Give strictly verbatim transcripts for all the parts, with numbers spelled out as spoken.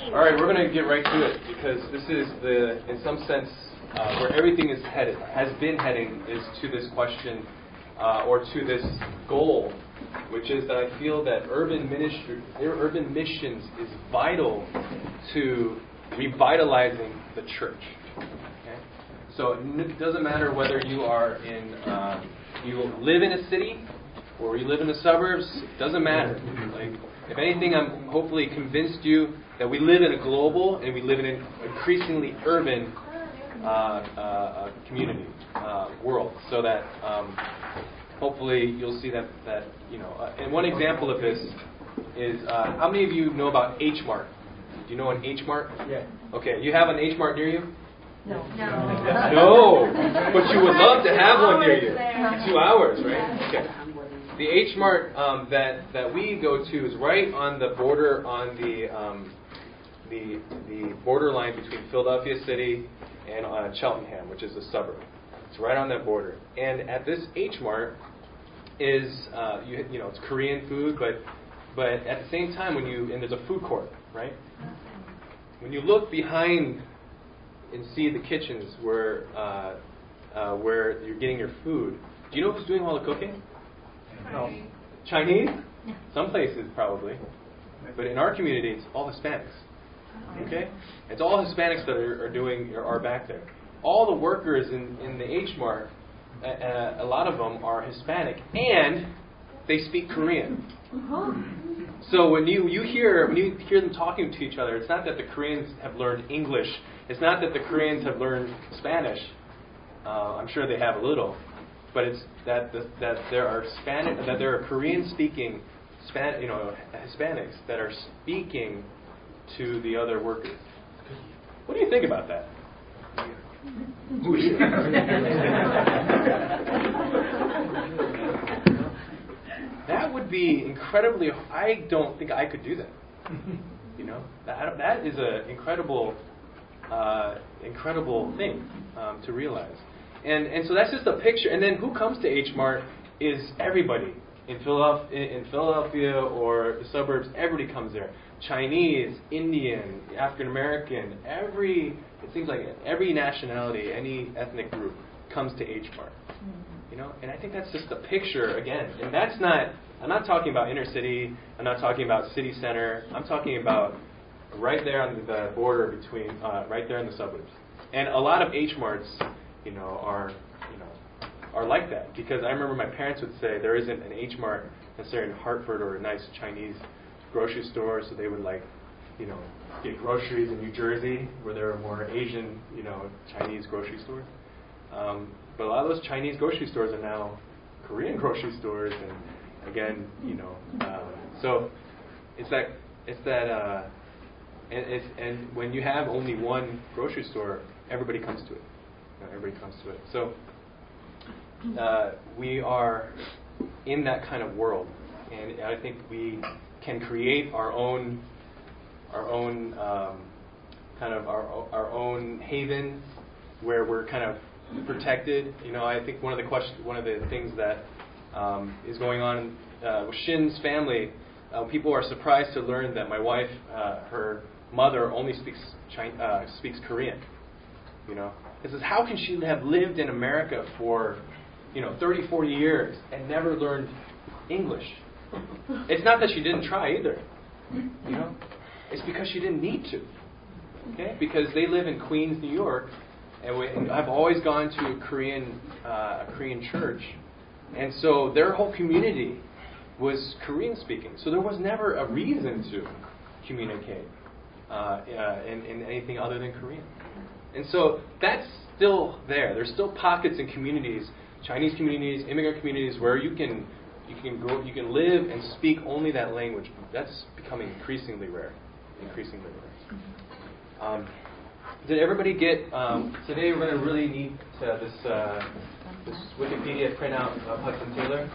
All right, we're going to get right to it because this is the, in some sense, uh, where everything is headed, has been heading, is to this question uh, or to this goal, which is that I feel that urban ministry, urban missions is vital to revitalizing the church. Okay? So it doesn't matter whether you are in, uh, you live in a city or you live in the suburbs. It doesn't matter. Like, if anything, I'm hopefully convinced you that we live in a global and we live in an increasingly urban uh, uh, community, uh, world. So that um, hopefully you'll see that, that you know. Uh, and one example of this is, uh, how many of you know about H Mart? Do you know an H Mart? Yeah. Okay, you have an H Mart near you? No. No. No, but you would love to have one near you. Two hours, right? Okay. The H Mart um, that that we go to is right on the border, on the um, the the borderline between Philadelphia City and uh, Cheltenham, which is a suburb. It's right on that border. And at this H Mart is uh, you you know it's Korean food, but but at the same time when you and there's a food court, right? When you look behind and see the kitchens where uh, uh, where you're getting your food, do you know who's doing all the cooking? No. Chinese? Some places probably. But in our community, it's all Hispanics. Okay? It's all Hispanics that are, are doing, are, are back there. All the workers in, in the H Mart, uh, uh, a lot of them are Hispanic, and they speak Korean. So when you, you hear when you hear them talking to each other, it's not that the Koreans have learned English. It's not that the Koreans have learned Spanish. Uh, I'm sure they have a little. But it's that the, that there are Spanish that there are Korean-speaking, Span, you know, Hispanics that are speaking to the other workers. What do you think about that? That would be incredibly. I don't think I could do that. You know, that that is an incredible, uh, incredible thing um, to realize. And and so that's just a picture. And then who comes to H Mart is everybody in Philadelphia, in Philadelphia or the suburbs. Everybody comes there. Chinese, Indian, African American. Every it seems like every nationality, any ethnic group comes to H Mart. You know, and I think that's just a picture again. And that's not. I'm not talking about inner city. I'm not talking about city center. I'm talking about right there on the border between, uh, right there in the suburbs. And a lot of H Marts, you know, are, you know, are like that. Because I remember my parents would say there isn't an H Mart necessarily in Hartford or a nice Chinese grocery store, so they would like, you know, get groceries in New Jersey where there are more Asian, you know, Chinese grocery stores. Um, but a lot of those Chinese grocery stores are now Korean grocery stores, and again, you know, um, so it's that it's that, uh, and it's and when you have only one grocery store, everybody comes to it. Everybody comes to it. So uh, we are in that kind of world, and I think we can create our own, our own um, kind of our our own haven where we're kind of protected. You know, I think one of the question, one of the things that um, is going on uh, with Shin's family, uh, people are surprised to learn that my wife, uh, her mother, only speaks China, uh, speaks Korean. You know. It says, how can she have lived in America for, you know, thirty, forty years and never learned English? It's not that she didn't try either. You know, it's because she didn't need to. Okay, because they live in Queens, New York, and, we, and I've always gone to a Korean, uh, a Korean church, and so their whole community was Korean speaking. So there was never a reason to communicate uh, uh, in, in anything other than Korean. And so that's still there. There's still pockets and communities, Chinese communities, immigrant communities, where you can you can go, you can live and speak only that language. That's becoming increasingly rare, increasingly rare. Um, did everybody get? Um, today we're going to really need uh, this uh, this Wikipedia printout of Hudson Taylor.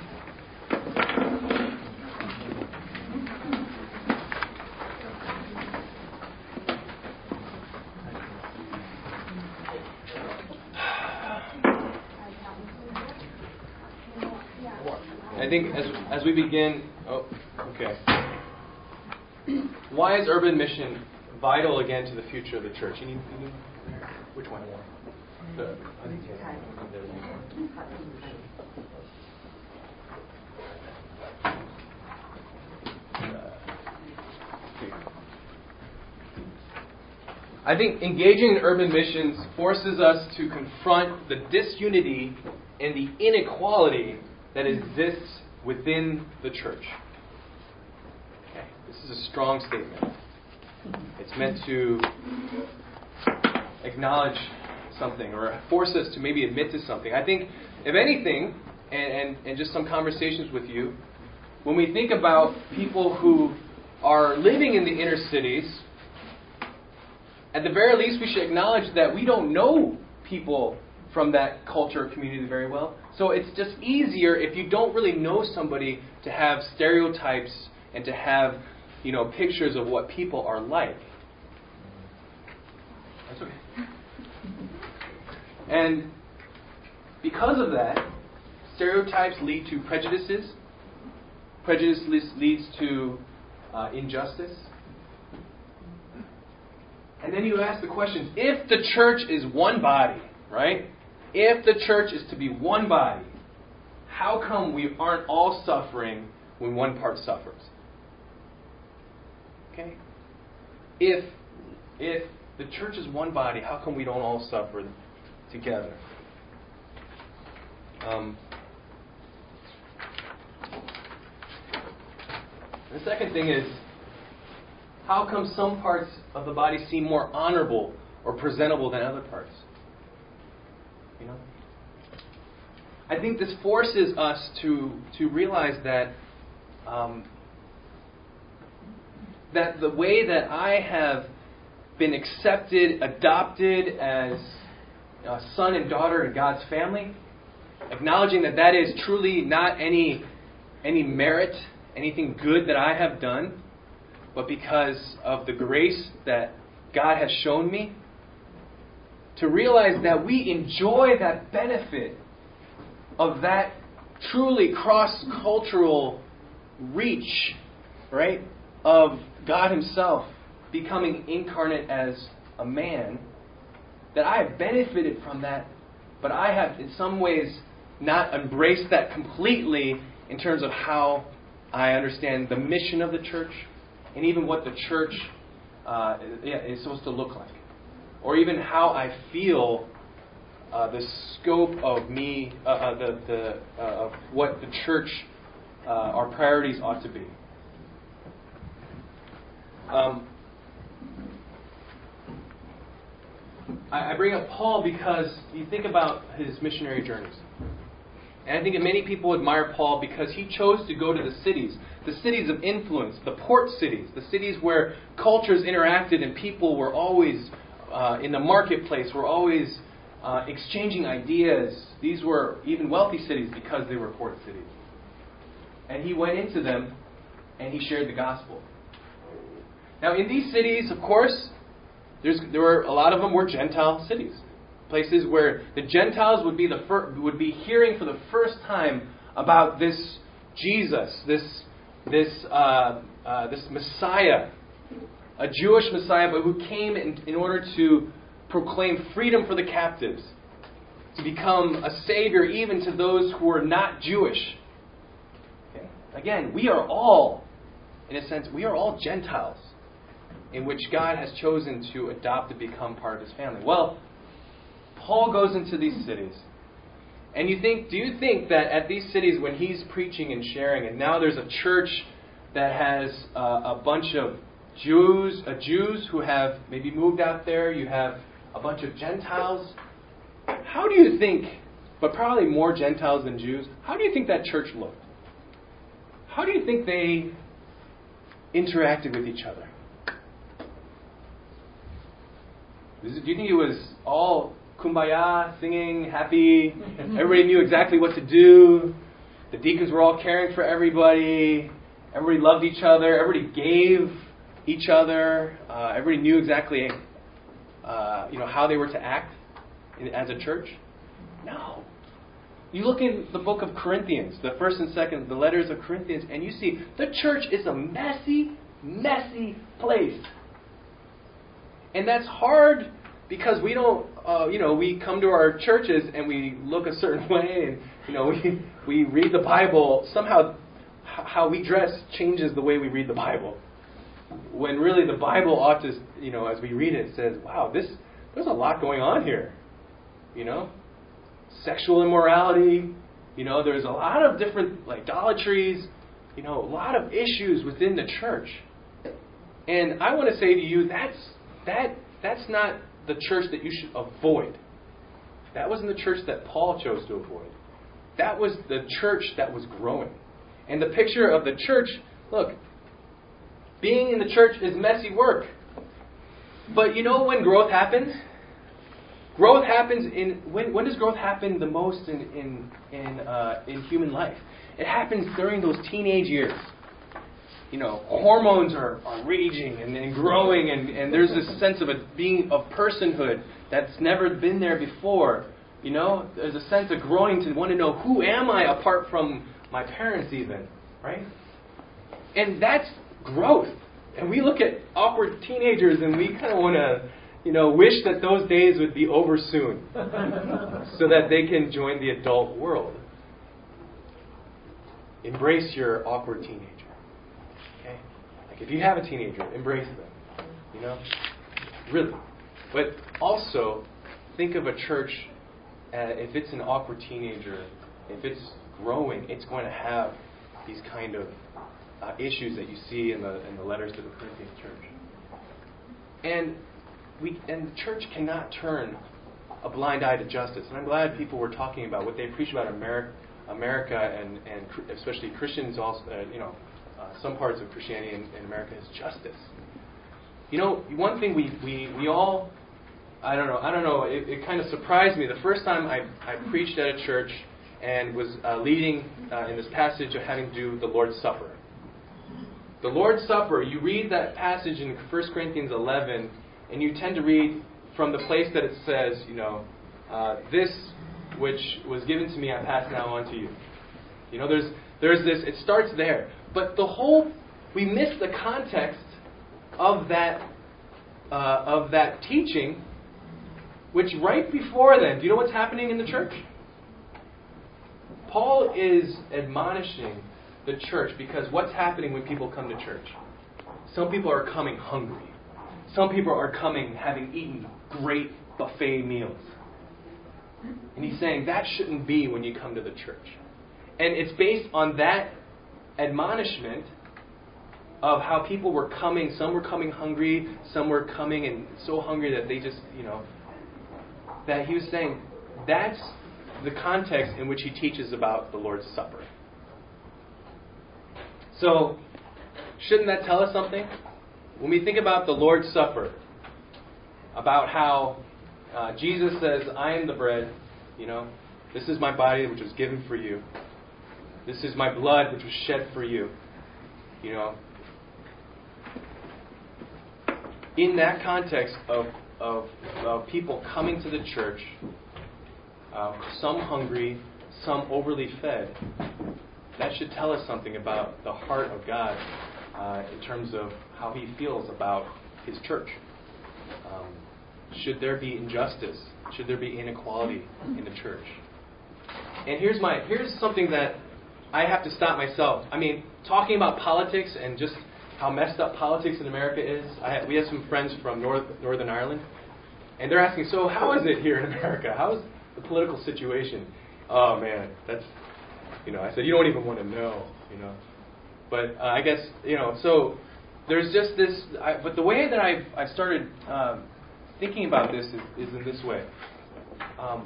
I think as as we begin, oh, okay. Why is urban mission vital again to the future of the church. You need, you need which one? The, I think engaging in urban missions forces us to confront the disunity and the inequality that exists within the church. Okay, this is a strong statement. It's meant to acknowledge something or force us to maybe admit to something. I think, if anything, and, and, and just some conversations with you, when we think about people who are living in the inner cities, at the very least, we should acknowledge that we don't know people from that culture or community very well. So it's just easier if you don't really know somebody to have stereotypes and to have, you know, pictures of what people are like. That's okay. And because of that, stereotypes lead to prejudices. Prejudice leads to uh, injustice. And then you ask the question, if the church is one body, right? If the church is to be one body, how come we aren't all suffering when one part suffers? Okay? If if the church is one body, how come we don't all suffer together? Um, the second thing is, how come some parts of the body seem more honorable or presentable than other parts? You know? I think this forces us to to realize that um, that the way that I have been accepted, adopted as a son and daughter in God's family, acknowledging that that is truly not any any merit, anything good that I have done, but because of the grace that God has shown me, to realize that we enjoy that benefit of that truly cross-cultural reach, right, of God Himself becoming incarnate as a man, that I have benefited from that, but I have in some ways not embraced that completely in terms of how I understand the mission of the church, and even what the church uh, yeah, is supposed to look like. Or even how I feel uh, the scope of me, uh, uh, the, the, uh, of what the church, uh, our priorities ought to be. Um, I, I bring up Paul because you think about his missionary journeys. And I think that many people admire Paul because he chose to go to the cities, the cities of influence, the port cities, the cities where cultures interacted and people were always uh, in the marketplace, were always uh, exchanging ideas. These were even wealthy cities because they were port cities. And he went into them and he shared the gospel. Now, in these cities, of course, there's, there were a lot of them were Gentile cities. Places where the Gentiles would be the fir- would be hearing for the first time about this Jesus, this this uh, uh, this Messiah, a Jewish Messiah, but who came in, in order to proclaim freedom for the captives, to become a savior even to those who are not Jewish. Okay? Again, we are all, in a sense, we are all Gentiles, in which God has chosen to adopt to become part of His family. Well, Paul goes into these cities, and you think, do you think that at these cities when he's preaching and sharing, and now there's a church that has uh, a bunch of Jews, uh, Jews who have maybe moved out there, you have a bunch of Gentiles. How do you think, but probably more Gentiles than Jews, how do you think that church looked? How do you think they interacted with each other? Do you think it was all kumbaya, singing, happy? Everybody knew exactly what to do. The deacons were all caring for everybody. Everybody loved each other. Everybody gave each other. Uh, everybody knew exactly, uh, you know, how they were to act in, as a church. No. You look in the book of Corinthians, the first and second, the letters of Corinthians, and you see the church is a messy, messy place. And that's hard because we don't, uh, you know, we come to our churches and we look a certain way, and, you know, we, we read the Bible. Somehow, how we dress changes the way we read the Bible. When really the Bible ought to, you know, as we read it, it says, wow, this there's a lot going on here. You know, sexual immorality. You know, there's a lot of different like idolatries. You know, a lot of issues within the church. And I want to say to you, that's that that's not the church that you should avoid. That wasn't the church that Paul chose to avoid. That was the church that was growing. And the picture of the church, look, being in the church is messy work. But you know when growth happens? Growth happens in when when does growth happen the most in in in uh, in human life? It happens during those teenage years. You know, hormones are, are raging and, and growing, and, and there's this sense of a being of personhood that's never been there before. You know, there's a sense of growing to want to know, who am I apart from my parents even, right? And that's growth. And we look at awkward teenagers and we kind of want to, you know, wish that those days would be over soon so that they can join the adult world. Embrace your awkward teenager. Okay? Like if you have a teenager, embrace them. You know? Really. But also, think of a church, uh, if it's an awkward teenager, if it's growing, it's going to have these kind of uh, issues that you see in the in the letters to the Corinthian church. And we and the church cannot turn a blind eye to justice. And I'm glad people were talking about what they preach about America, America and and especially Christians also. Uh, you know, uh, some parts of Christianity in, in America is justice. You know, one thing we we we all. I don't know. I don't know. It, it kind of surprised me the first time I, I preached at a church and was uh, leading uh, in this passage of having to do with the Lord's Supper. The Lord's Supper, you read that passage in First Corinthians eleven, and you tend to read from the place that it says, you know, uh, this which was given to me I pass now on to you. You know, there's there's this. It starts there, but the whole we miss the context of that uh, of that teaching. Which right before then, do you know what's happening in the church? Paul is admonishing the church because what's happening when people come to church? Some people are coming hungry. Some people are coming having eaten great buffet meals. And he's saying that shouldn't be when you come to the church. And it's based on that admonishment of how people were coming. Some were coming hungry. Some were coming and so hungry that they just, you know, that he was saying that's the context in which he teaches about the Lord's Supper. So, shouldn't that tell us something? When we think about the Lord's Supper, about how uh, Jesus says, I am the bread, you know, this is my body which was given for you. This is my blood which was shed for you. You know, in that context of Of, of people coming to the church, uh, some hungry, some overly fed, that should tell us something about the heart of God uh, in terms of how He feels about His church. Um, should there be injustice? Should there be inequality in the church? And here's my here's something that I have to stop myself. I mean, talking about politics and just how messed up politics in America is. I have, we have some friends from North, Northern Ireland, and they're asking, so how is it here in America? How is the political situation? Oh, man, that's, you know, I said, you don't even want to know, you know. But uh, I guess, you know, so there's just this, I, but the way that I've, I've started um, thinking about this is, is in this way. Um,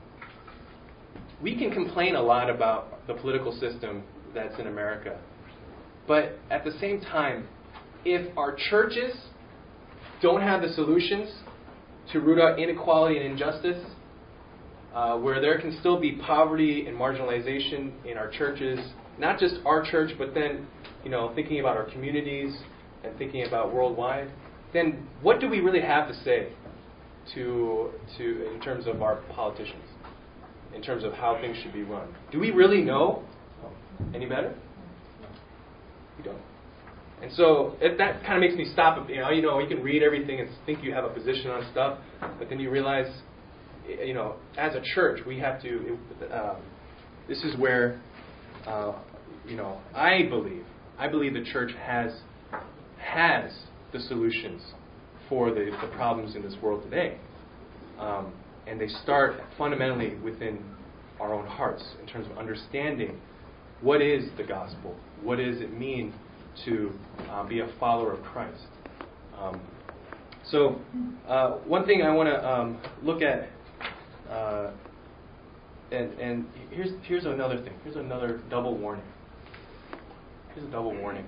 we can complain a lot about the political system that's in America. But at the same time, if our churches don't have the solutions to root out inequality and injustice, uh, where there can still be poverty and marginalization in our churches, not just our church, but then, you know, thinking about our communities and thinking about worldwide, then what do we really have to say to to in terms of our politicians, in terms of how things should be run? Do we really know any better? We don't. And so it, that kind of makes me stop. You know, you know, you can read everything and think you have a position on stuff, but then you realize, you know, as a church, we have to. Um, this is where, uh, you know, I believe, I believe the church has has the solutions for the, the problems in this world today, um, and they start fundamentally within our own hearts in terms of understanding what is the gospel, what does it mean to uh, be a follower of Christ. Um, so uh, one thing I want to um, look at, uh, and, and here's here's another thing. Here's another double warning. Here's a double warning.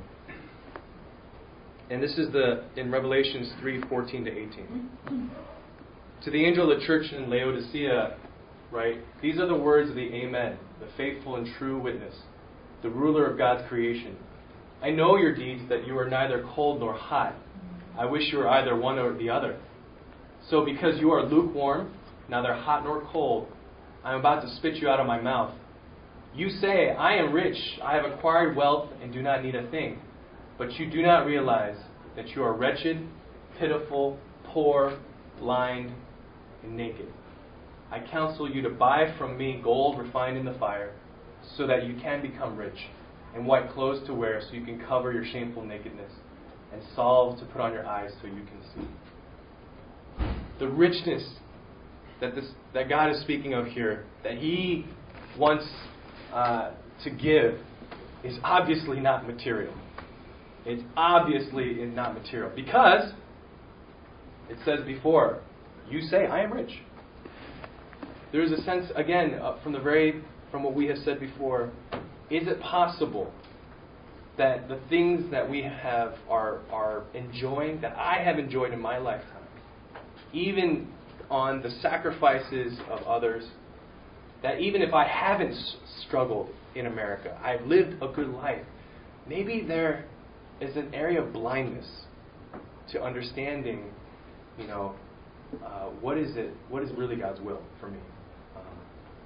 And this is the in Revelations three fourteen to eighteen. To the angel of the church in Laodicea, right? These are the words of the Amen, the faithful and true witness, the ruler of God's creation. I know your deeds, that you are neither cold nor hot. I wish you were either one or the other. So because you are lukewarm, neither hot nor cold, I am about to spit you out of my mouth. You say, I am rich, I have acquired wealth, and do not need a thing. But you do not realize that you are wretched, pitiful, poor, blind, and naked. I counsel you to buy from me gold refined in the fire, so that you can become rich, and white clothes to wear so you can cover your shameful nakedness, and salve to put on your eyes so you can see. The richness that this that God is speaking of here, that He wants uh, to give, is obviously not material. It's obviously not material. Because it says before, you say, I am rich. There is a sense, again, uh, from the very from what we have said before, is it possible that the things that we have are are enjoying, that I have enjoyed in my lifetime, even on the sacrifices of others, that even if I haven't s- struggled in America, I've lived a good life, maybe there is an area of blindness to understanding, you know, uh, what is it, what is really God's will for me? Um,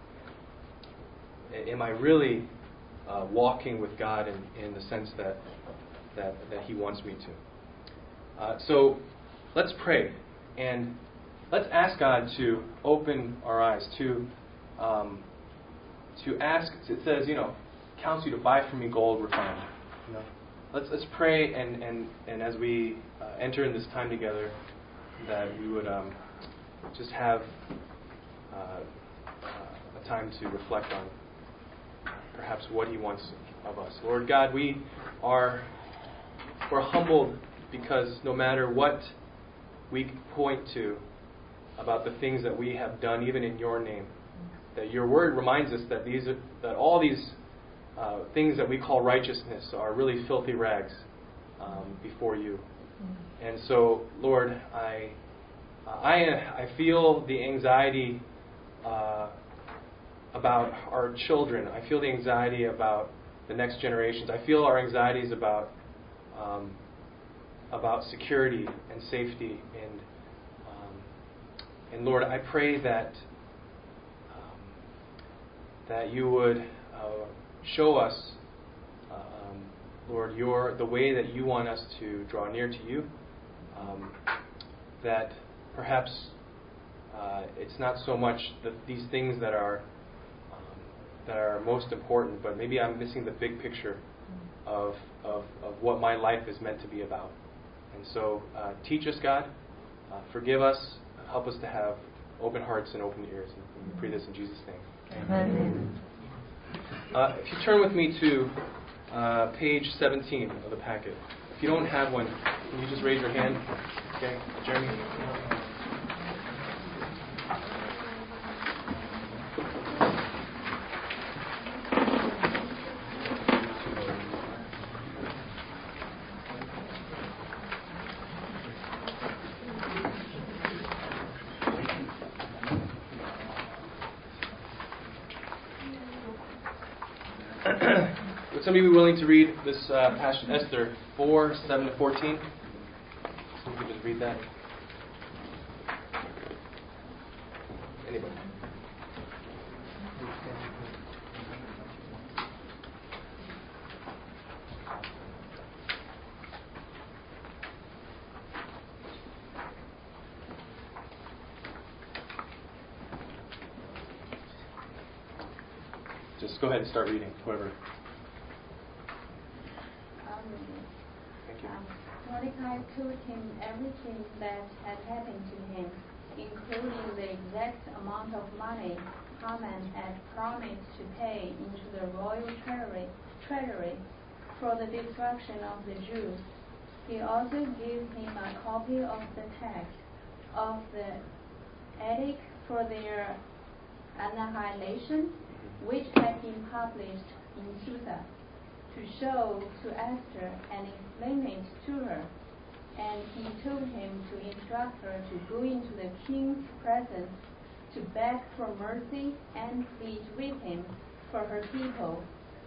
am I really uh, walking with God in, in the sense that, that that He wants me to? Uh, so let's pray and let's ask God to open our eyes, to um, to ask. It says, you know, counsel you to buy from me gold refined. You know, let's let's pray and and, and as we uh, enter in this time together, that we would um, just have uh, uh, a time to reflect on perhaps what He wants of us. Lord God, we are we're humbled because no matter what we point to about the things that we have done, even in Your name, that Your Word reminds us that these are, that all these uh, things that we call righteousness are really filthy rags um, before You. And so, Lord, I I I feel the anxiety uh, about our children. I feel the anxiety about the next generations. I feel our anxieties about um, about security and safety. And um, and Lord, I pray that um, that You would uh, show us, um, Lord, your the way that You want us to draw near to You. Um, that perhaps uh, it's not so much the, these things that are um, that are most important, but maybe I'm missing the big picture of, of, of what my life is meant to be about. And so uh, teach us, God. Uh, forgive us. Help us to have open hearts and open ears. And we pray this in Jesus' name. Amen. Uh, if you turn with me to uh, page seventeen of the packet. If you don't have one, can you just raise your hand? Okay, Jeremy. Would somebody be willing to read this uh, passage, Esther four, seven to fourteen? Somebody could just read that. Anybody? Go ahead and start reading, whoever. Um, Thank you. um, Mordecai told him everything that had happened to him, including the exact amount of money Haman had promised to pay into the royal treasury, treasury for the destruction of the Jews. He also gave him a copy of the text of the edict for their annihilation, which had been published in Susa, to show to Esther and explain it to her. And he told him to instruct her to go into the king's presence to beg for mercy and plead with him for her people.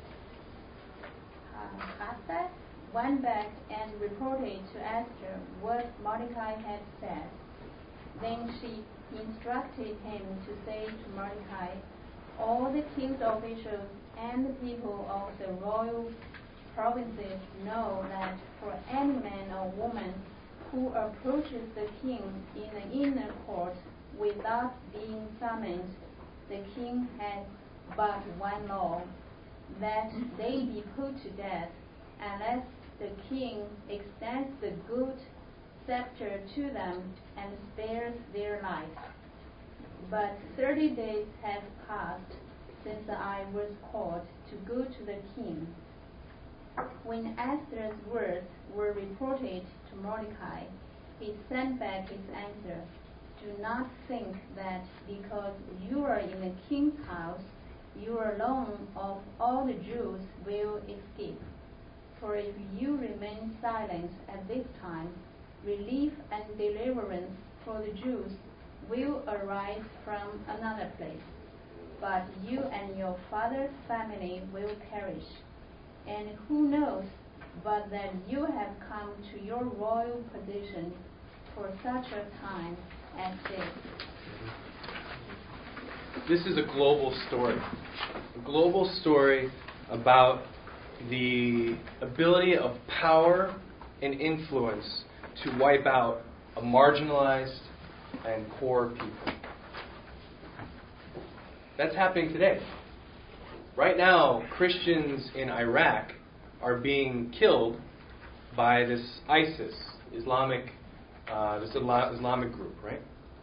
Uh, Hadassah went back and reported to Esther what Mordecai had said. Then she instructed him to say to Mordecai, all the king's officials and the people of the royal provinces know that for any man or woman who approaches the king in the inner court without being summoned, the king has but one law, that they be put to death, unless the king extends the good scepter to them and spares their life. But thirty days have passed since I was called to go to the king. When Esther's words were reported to Mordecai, he sent back his answer, do not think that because you are in the king's house, you alone of all the Jews will escape. For if you remain silent at this time, relief and deliverance for the Jews will arise from another place. But you and your father's family will perish. And who knows but that you have come to your royal position for such a time as this. This is a global story. A global story about the ability of power and influence to wipe out a marginalized and poor people. That's happening today. Right now, Christians in Iraq are being killed by this ISIS, Islamic, uh, this Islamic group, right?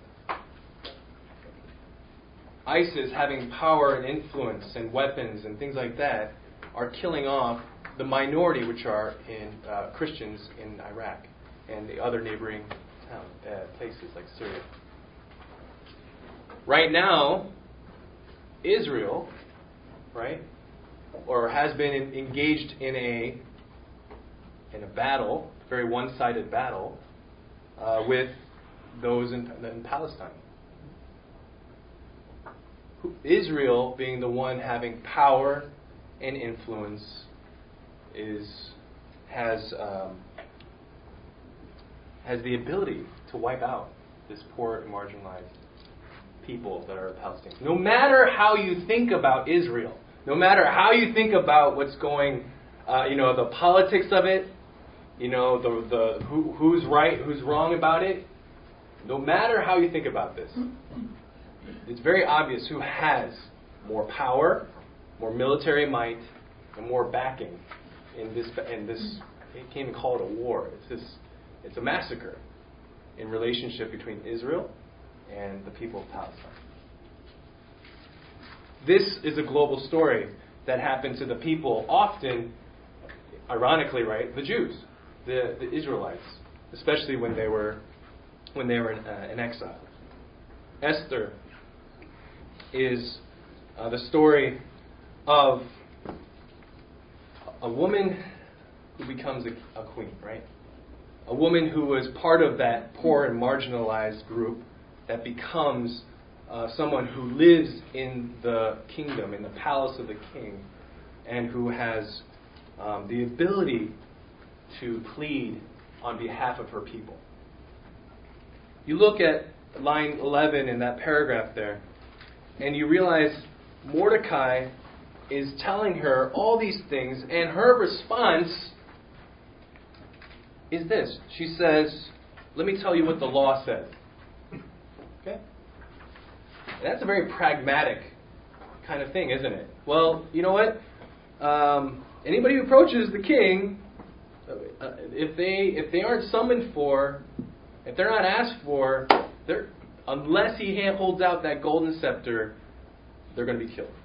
ISIS, having power and influence and weapons and things like that, are killing off the minority, which are in uh, Christians in Iraq and the other neighboring town, uh, places like Syria. Right now, Israel, right, or has been in, engaged in a in a battle, very one-sided battle, uh, with those in, in Palestine. Israel, being the one having power and influence, is has um, has the ability to wipe out this poor and marginalized people that are Palestinians. No matter how you think about Israel, no matter how you think about what's going, uh, you know, the politics of it, you know, the the who, who's right, who's wrong about it. No matter how you think about this, it's very obvious who has more power, more military might, and more backing in this. In this, you can't even call it a war. It's this. It's a massacre in relationship between Israel and the people of Palestine. This is a global story that happened to the people, often, ironically, right, the Jews, the, the Israelites, especially when they were when they were in, uh, in exile. Esther is uh, the story of a woman who becomes a, a queen, right? A woman who was part of that poor and marginalized group that becomes uh, someone who lives in the kingdom, in the palace of the king, and who has um, the ability to plead on behalf of her people. You look at line eleven in that paragraph there, and you realize Mordecai is telling her all these things, and her response is this. She says, let me tell you what the law says. Okay? And that's a very pragmatic kind of thing, isn't it? Well, you know what? Um, anybody who approaches the king, uh, if they if they aren't summoned for, if they're not asked for, they're, unless he hand, holds out that golden scepter, they're going to be killed.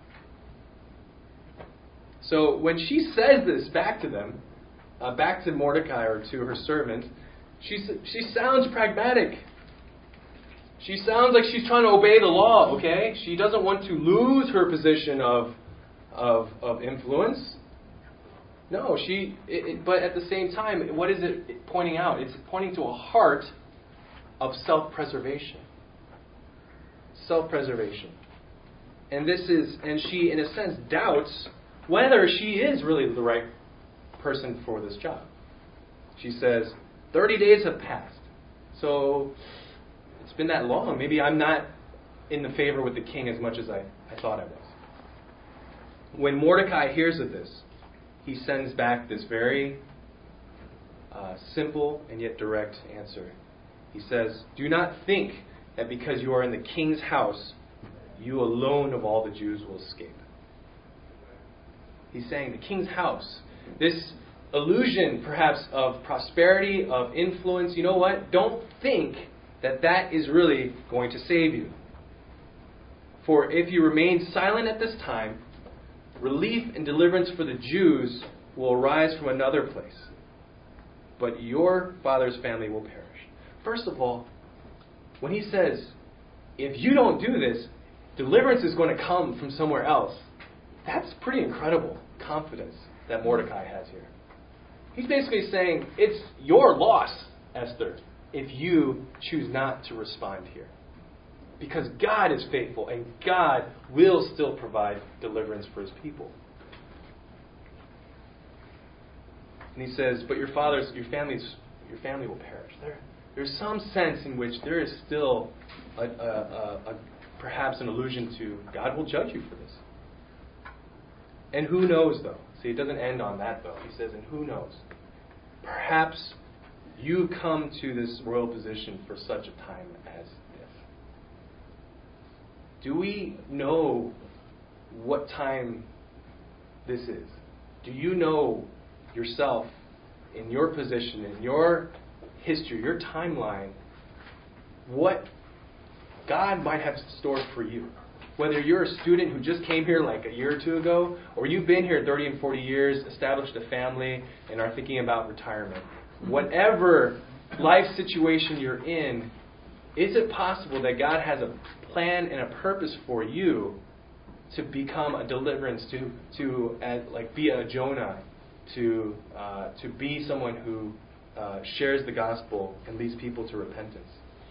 So when she says this back to them, uh, back to Mordecai or to her servant, she she sounds pragmatic. She sounds like she's trying to obey the law, okay? She doesn't want to lose her position of of, of influence. No, she. It, it, but at the same time, what is it pointing out? It's pointing to a heart of self-preservation. Self-preservation. And this is, and she, in a sense, doubts whether she is really the right person for this job. She says, thirty days have passed. So it's been that long. Maybe I'm not in the favor with the king as much as I, I thought I was. When Mordecai hears of this, he sends back this very uh, simple and yet direct answer. He says, do not think that because you are in the king's house, you alone of all the Jews will escape. He's saying the king's house, this illusion perhaps of prosperity, of influence, you know what? Don't think that that is really going to save you. For if you remain silent at this time, relief and deliverance for the Jews will arise from another place, but your father's family will perish. First of all, when he says, if you don't do this, deliverance is going to come from somewhere else, that's pretty incredible confidence that Mordecai has here. He's basically saying, it's your loss, Esther, if you choose not to respond here. Because God is faithful and God will still provide deliverance for his people. And he says, but your father's, your family's, your family will perish. There, there's some sense in which there is still a, a, a, a perhaps an allusion to God will judge you for this. And who knows, though? See, it doesn't end on that, though. He says, and who knows? Perhaps you come to this royal position for such a time as this. Do we know what time this is? Do you know yourself, in your position, in your history, your timeline, what God might have stored for you? Whether you're a student who just came here like a year or two ago, or you've been here thirty and forty years, established a family, and are thinking about retirement. Whatever life situation you're in, is it possible that God has a plan and a purpose for you to become a deliverance, to to uh, like be a Jonah, to uh, to be someone who uh, shares the gospel and leads people to repentance?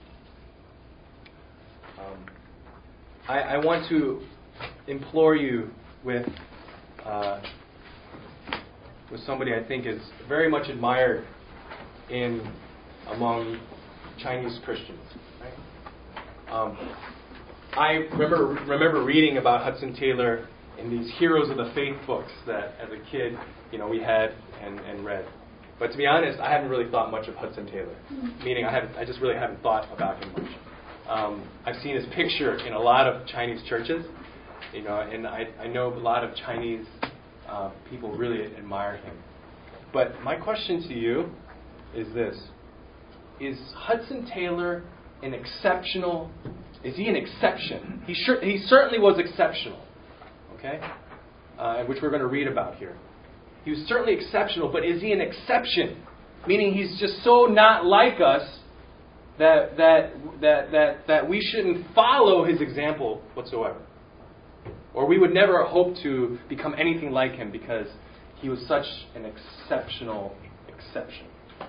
Um, I, I want to implore you with uh, with somebody I think is very much admired in among Chinese Christians. Right? Um, I remember remember reading about Hudson Taylor in these Heroes of the Faith books that, as a kid, you know, we had and, and read. But to be honest, I haven't really thought much of Hudson Taylor. Meaning, I haven't, I just really haven't thought about him much. Um, I've seen his picture in a lot of Chinese churches, you know, and I, I know a lot of Chinese uh, people really admire him. But my question to you is this: is Hudson Taylor an exceptional? Is he an exception? He sure, he certainly was exceptional, okay, uh, which we're going to read about here. He was certainly exceptional, but is he an exception? Meaning he's just so not like us that that that that that we shouldn't follow his example whatsoever. Or we would never hope to become anything like him because he was such an exceptional exception.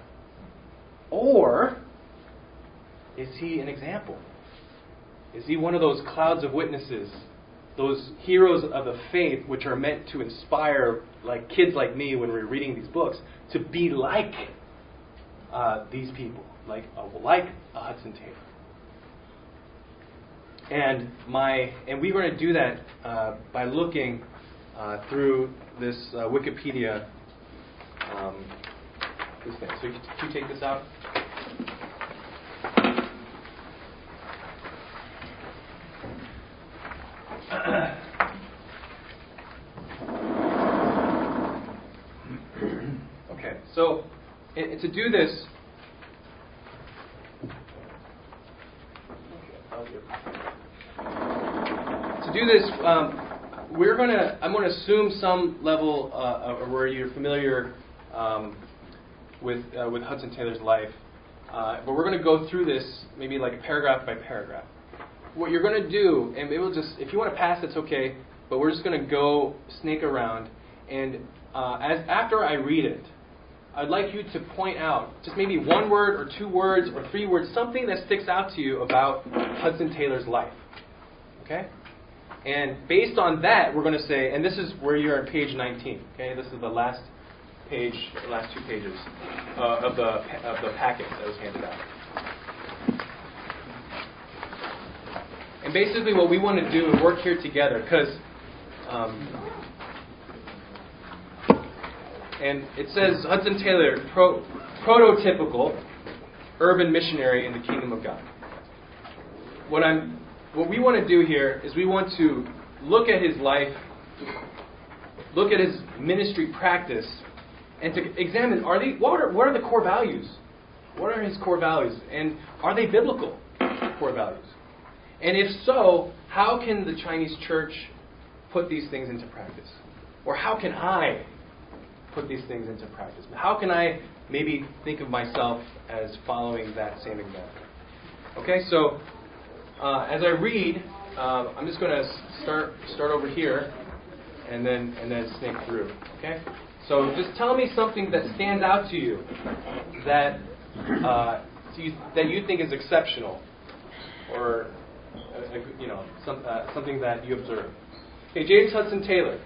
Or is he an example? Is he one of those clouds of witnesses, those heroes of the faith which are meant to inspire like kids like me when we're reading these books to be like uh, these people, like uh, like a Hudson Taylor? And my and we're going to do that uh, by looking uh, through this uh, Wikipedia um, this thing. So you, can you take this out? So, and, and to do this, to do this, um, we're gonna. I'm going to assume some level uh, of where you're familiar um, with uh, with Hudson Taylor's life, uh, but we're going to go through this maybe like paragraph by paragraph. What you're going to do, and maybe we'll just, if you want to pass, that's okay. But we're just going to go snake around, and uh, as after I read it, I'd like you to point out just maybe one word or two words or three words, something that sticks out to you about Hudson Taylor's life. Okay? And based on that, we're going to say, and this is where you're on page nineteen. Okay, this is the last page, the last two pages uh, of the of the packet that was handed out. And basically, what we want to do is work here together, because, um, and it says Hudson Taylor, pro, prototypical urban missionary in the kingdom of God. What I'm What we want to do here is we want to look at his life, look at his ministry practice, and to examine, are they, what are, what are the core values? What are his core values? And are they biblical core values? And if so, how can the Chinese church put these things into practice? Or how can I put these things into practice? How can I maybe think of myself as following that same example? Okay, so Uh, as I read, uh, I'm just going to start start over here, and then and then snake through. Okay, so just tell me something that stands out to you that uh, to you, that you think is exceptional, or uh, you know some, uh, something that you observe. Okay, James Hudson Taylor,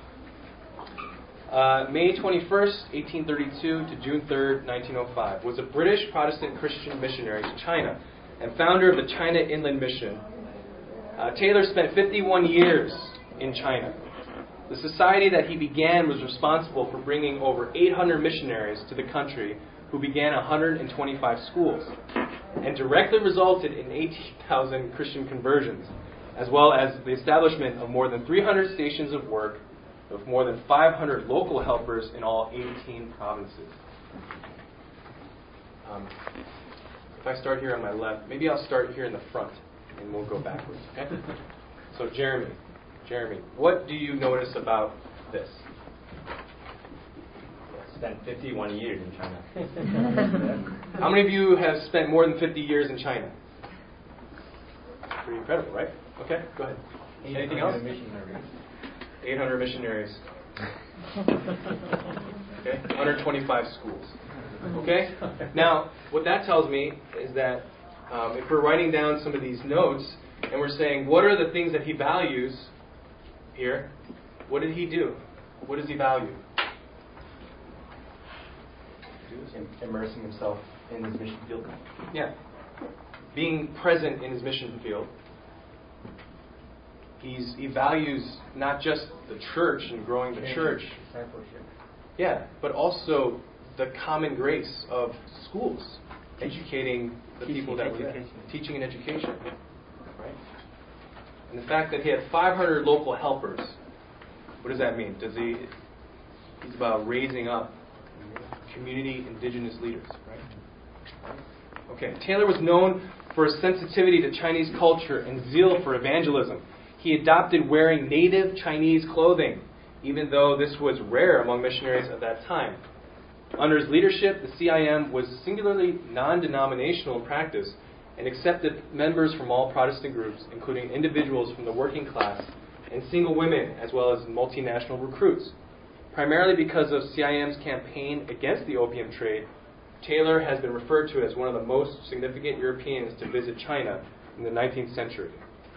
uh, May twenty-first, eighteen thirty-two to June third, nineteen oh five, was a British Protestant Christian missionary to China and founder of the China Inland Mission. Uh, Taylor spent fifty-one years in China. The society that he began was responsible for bringing over eight hundred missionaries to the country, who began one hundred twenty-five schools, and directly resulted in eighteen thousand Christian conversions, as well as the establishment of more than three hundred stations of work, with more than five hundred local helpers in all eighteen provinces. Um, If I start here on my left, maybe I'll start here in the front, and we'll go backwards. Okay? So Jeremy, Jeremy, what do you notice about this? I spent fifty-one years in China. How many of you have spent more than fifty years in China? Pretty incredible, right? Okay, go ahead. Anything else? Missionaries. eight hundred missionaries. Okay, one hundred twenty-five schools. Okay? Now, what that tells me is that um, if we're writing down some of these notes and we're saying, what are the things that he values here? What did he do? What does he value? Immersing himself in his mission field. Yeah. Being present in his mission field. He's, he values not just the church and growing the church. Discipleship. Yeah, but also the common grace of schools, educating the Teaching people that were there. education. Teaching and education. Right? And the fact that he had five hundred local helpers, what does that mean? Does he? He's about raising up community indigenous leaders, right? Okay, Taylor was known for his sensitivity to Chinese culture and zeal for evangelism. He adopted wearing native Chinese clothing, even though this was rare among missionaries at that time. Under his leadership, the C I M was singularly non-denominational in practice and accepted members from all Protestant groups, including individuals from the working class and single women, as well as multinational recruits. Primarily because of C I M's campaign against the opium trade, Taylor has been referred to as one of the most significant Europeans to visit China in the nineteenth century.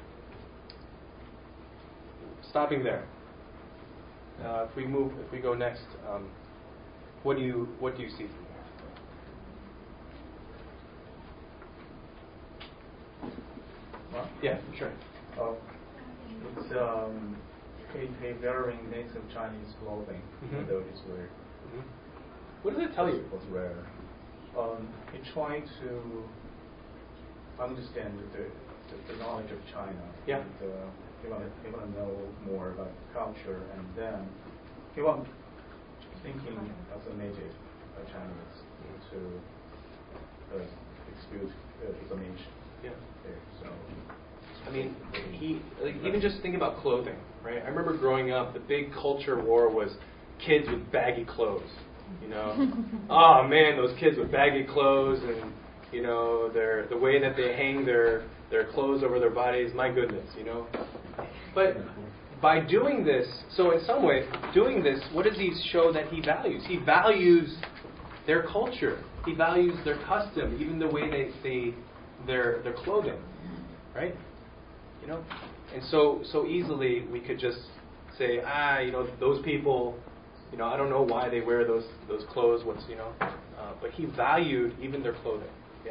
Stopping there. Uh, if we move, if we go next, um, what do you what do you see from there? Well, Yeah, sure. uh, it's um, he, he wearing native Chinese clothing, Mhm. even though it's weird. Mm-hmm. What does it tell you? Was rare. Um, he tried to understand the, the, the knowledge of China. Yeah. And, uh, he wanted he want to know more about culture, and then he want thinking as a native, uh, Chinese to uh, excuse uh, examination. Yeah. There, so. I mean, he like, even just think about clothing, right? I remember growing up, the big culture war was kids with baggy clothes. You know, oh man, those kids with baggy clothes and you know their the way that they hang their their clothes over their bodies. My goodness, you know. But by doing this, so in some way, doing this, what does he show that he values? He values their culture. He values their custom, even the way they they their their clothing, right? You know, and so so easily we could just say, ah, you know, those people, you know, I don't know why they wear those those clothes. What's you know, uh, but he valued even their clothing. Yeah.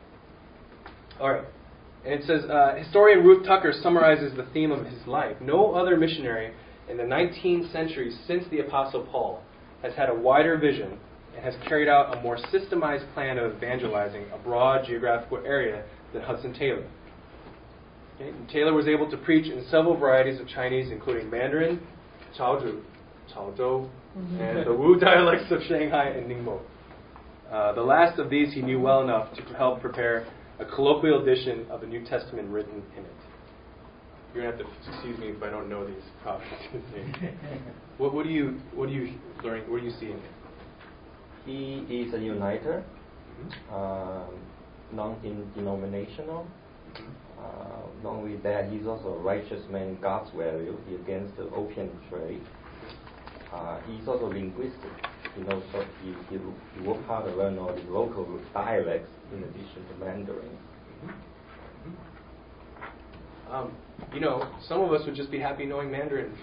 All right, and it says uh, historian Ruth Tucker summarizes the theme of his life. No other missionary in the nineteenth century since the Apostle Paul has had a wider vision and has carried out a more systemized plan of evangelizing a broad geographical area than Hudson Taylor. Okay. Taylor was able to preach in several varieties of Chinese, including Mandarin, Chaozhou, Chaozhou, and the Wu dialects of Shanghai and Ningbo. Uh, the last of these he knew well enough to help prepare a colloquial edition of the New Testament written in it. You're gonna have to excuse me if I don't know these proper names. What, what do you what do you learn? What do you see in it? He is a uniter, mm-hmm. uh, non-denominational. Uh, not only that, he's also a righteous man in God's value. He's against the opium trade. Uh, he's also linguistic. You know, so he, he, he worked hard to learn all the local dialects in addition to Mandarin. Mm-hmm. Mm-hmm. Um, you know, some of us would just be happy knowing Mandarin.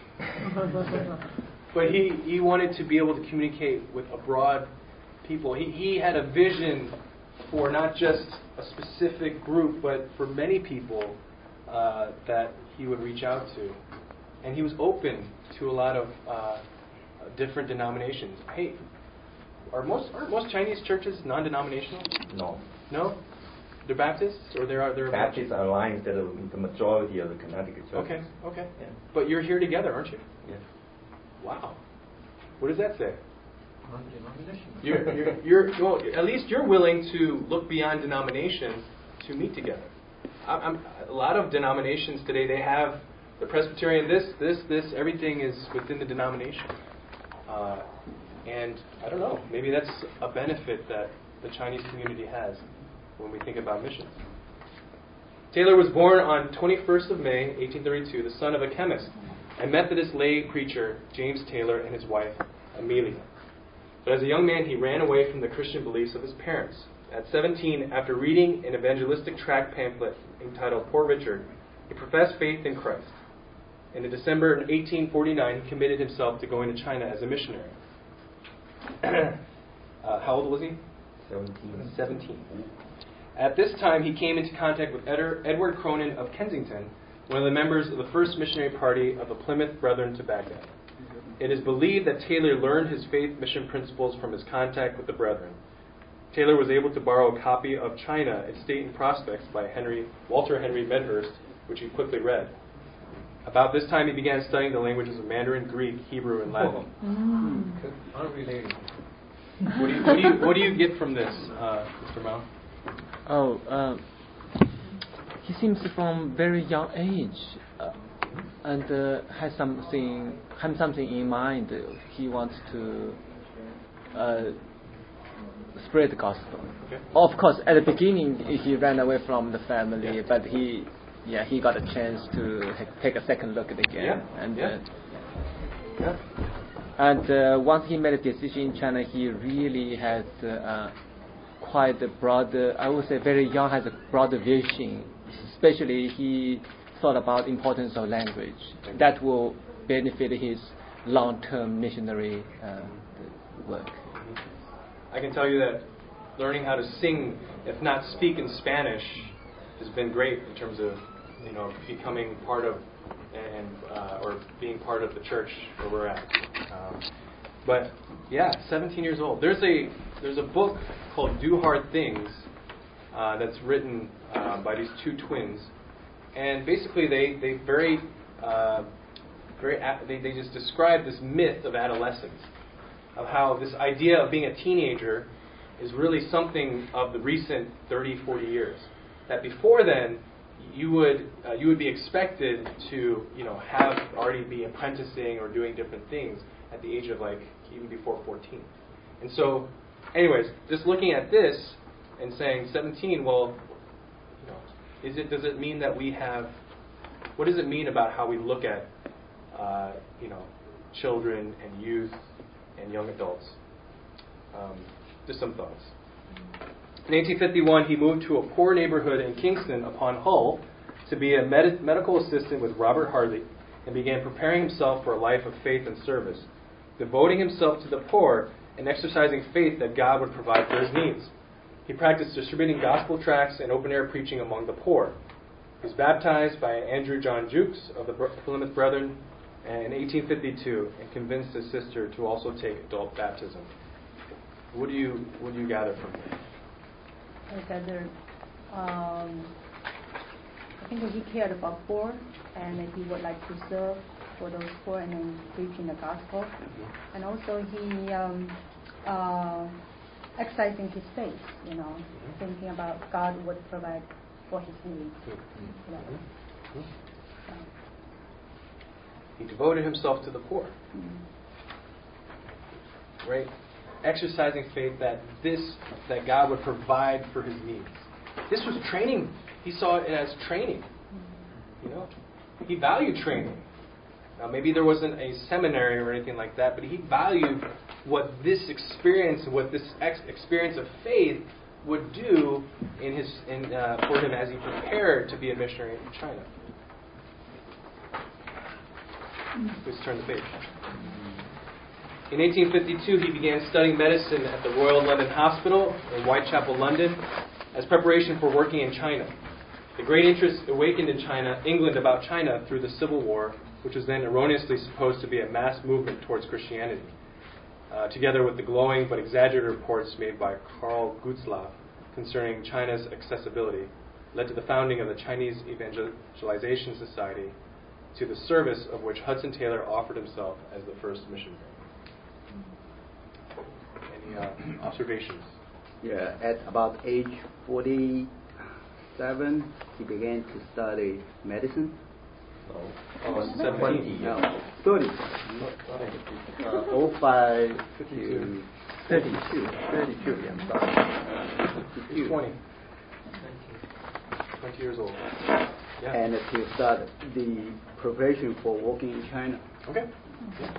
But he, he wanted to be able to communicate with a broad people. He, he had a vision for not just a specific group, but for many people uh, that he would reach out to. And he was open to a lot of uh, different denominations. Hey, are most are most Chinese churches non-denominational? No. No? They're Baptists, or there are there Baptists are aligned to the, the majority of the Connecticut churches. Okay, okay. Yeah. But you're here together, aren't you? Yes. Wow. What does that say? You're, you're, you're, well, at least you're willing to look beyond denomination to meet together. I'm, I'm, a lot of denominations today, they have the Presbyterian this, this, this, everything is within the denomination. Uh, and I don't know, maybe that's a benefit that the Chinese community has when we think about missions. Taylor was born on twenty-first of May, eighteen thirty-two, the son of a chemist and Methodist lay preacher James Taylor and his wife Amelia. But as a young man, he ran away from the Christian beliefs of his parents. At seventeen, after reading an evangelistic tract pamphlet entitled Poor Richard, he professed faith in Christ. And in December eighteen forty-nine, he committed himself to going to China as a missionary. uh, how old was he? Seventeen. Seventeen. At this time, he came into contact with Ed- Edward Cronin of Kensington, one of the members of the first missionary party of the Plymouth Brethren to Baghdad. It is believed that Taylor learned his faith mission principles from his contact with the Brethren. Taylor was able to borrow a copy of China, Its State and Prospects by Henry Walter Henry Medhurst, which he quickly read. About this time, he began studying the languages of Mandarin, Greek, Hebrew, and Latin. Mm. Unrelated. What do you, what do you, what do you get from this, uh, Mister Mao? Oh, uh, he seems from very young age uh, and uh, has something has something in mind. He wants to uh, spread the gospel. Okay. Of course, at the beginning he ran away from the family, Yeah. but he, yeah, he got a chance to ha- take a second look at it again. Yeah. And Yeah. uh, Yeah. and uh, once he made a decision in China, he really had uh, quite a broad, uh, I would say very young, has a broad vision. Especially he thought about the importance of language. That will benefit his long-term missionary uh, work. I can tell you that learning how to sing, if not speak in Spanish, has been great in terms of, you know, becoming part of and uh, or being part of the church where we're at. Um, but yeah, seventeen years old. There's a there's a book called Do Hard Things uh, that's written uh, by these two twins, and basically they they very uh, very they they just describe this myth of adolescence. of how this idea of being a teenager is really something of the recent thirty, forty years. That before then, you would uh, you would be expected to you know have already be apprenticing or doing different things at the age of like even before fourteen. And so, anyways, just looking at this and saying seventeen, well, you know, is it does it mean that we have? What does it mean about how we look at uh, you know children and youth and young adults? Um, just some thoughts. In eighteen fifty-one, he moved to a poor neighborhood in Kingston upon Hull to be a med- medical assistant with Robert Harley and began preparing himself for a life of faith and service, devoting himself to the poor and exercising faith that God would provide for his needs. He practiced distributing gospel tracts and open-air preaching among the poor. He was baptized by Andrew John Jukes of the Plymouth Brethren in eighteen fifty-two and convinced his sister to also take adult baptism. What do you what do you gather from here? I gather, um, I think he cared about poor, and he would like to serve for those poor and then preaching the gospel. Mm-hmm. And also he um, uh, exercising his faith, you know, mm-hmm. thinking about God would provide for his needs. Mm-hmm. You know. Mm-hmm. So. He devoted himself to the poor. Mm-hmm. Right? Exercising faith that this that God would provide for his needs. This was training. He saw it as training. You know, he valued training. Now, maybe there wasn't a seminary or anything like that, but he valued what this experience, what this ex- experience of faith would do in his in, uh, for him as he prepared to be a missionary in China. Please turn the page. In eighteen fifty-two, he began studying medicine at the Royal London Hospital in Whitechapel, London, as preparation for working in China. The great interest awakened in China, England about China through the Civil War, which was then erroneously supposed to be a mass movement towards Christianity, uh, together with the glowing but exaggerated reports made by Karl Gutzlaff concerning China's accessibility, led to the founding of the Chinese Evangelization Society, to the service of which Hudson Taylor offered himself as the first missionary. Any uh, observations? Yeah, at about age forty-seven, he began to study medicine. Oh, oh seventeen. No, thirty. Uh, oh five to thirty-two. thirty-two, yeah, I'm sorry. He's twenty. twenty years old. Yeah. And to start the preparation for working in China. Okay. Yeah.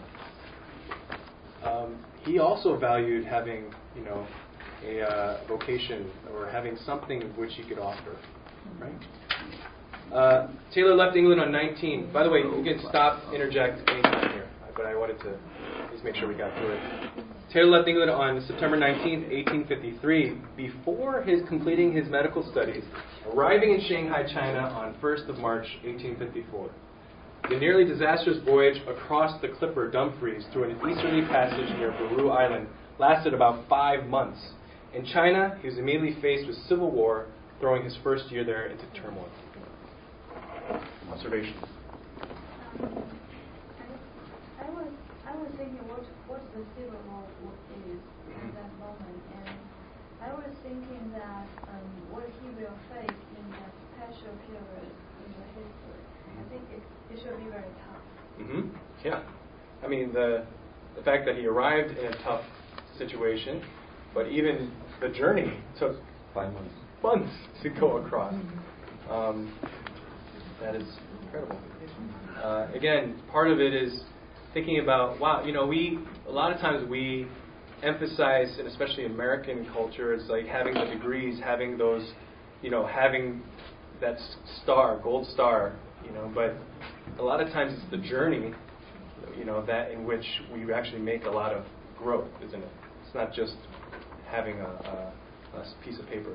Um, he also valued having, you know, a uh, vocation or having something which he could offer, right? Uh, Taylor left England on nineteen. By the way, you can stop, interject anytime here, but I wanted to just make sure we got through it. Taylor left England on September nineteenth, eighteen fifty-three, before his completing his medical studies, arriving in Shanghai, China on first of March, eighteen fifty-four. The nearly disastrous voyage across the clipper Dumfries through an easterly passage near Baru Island lasted about five months. In China, he was immediately faced with civil war, throwing his first year there into turmoil. Observations. Um, I, I was I was thinking what what the civil war is at that moment, and I was thinking that um, what he will face in that special period in the history. I think it, it should be very tough. Mm-hmm. Yeah. I mean, the the fact that he arrived in a tough situation, but even the journey took five months, months to go across. Um, that is incredible. Uh, again, part of it is thinking about, wow, you know, we, a lot of times we emphasize, and especially American culture, is like having the degrees, having those, you know, having that star, gold star, you know, but a lot of times it's the journey, you know, that in which we actually make a lot of growth, isn't it? It's not just having a, a, a piece of paper.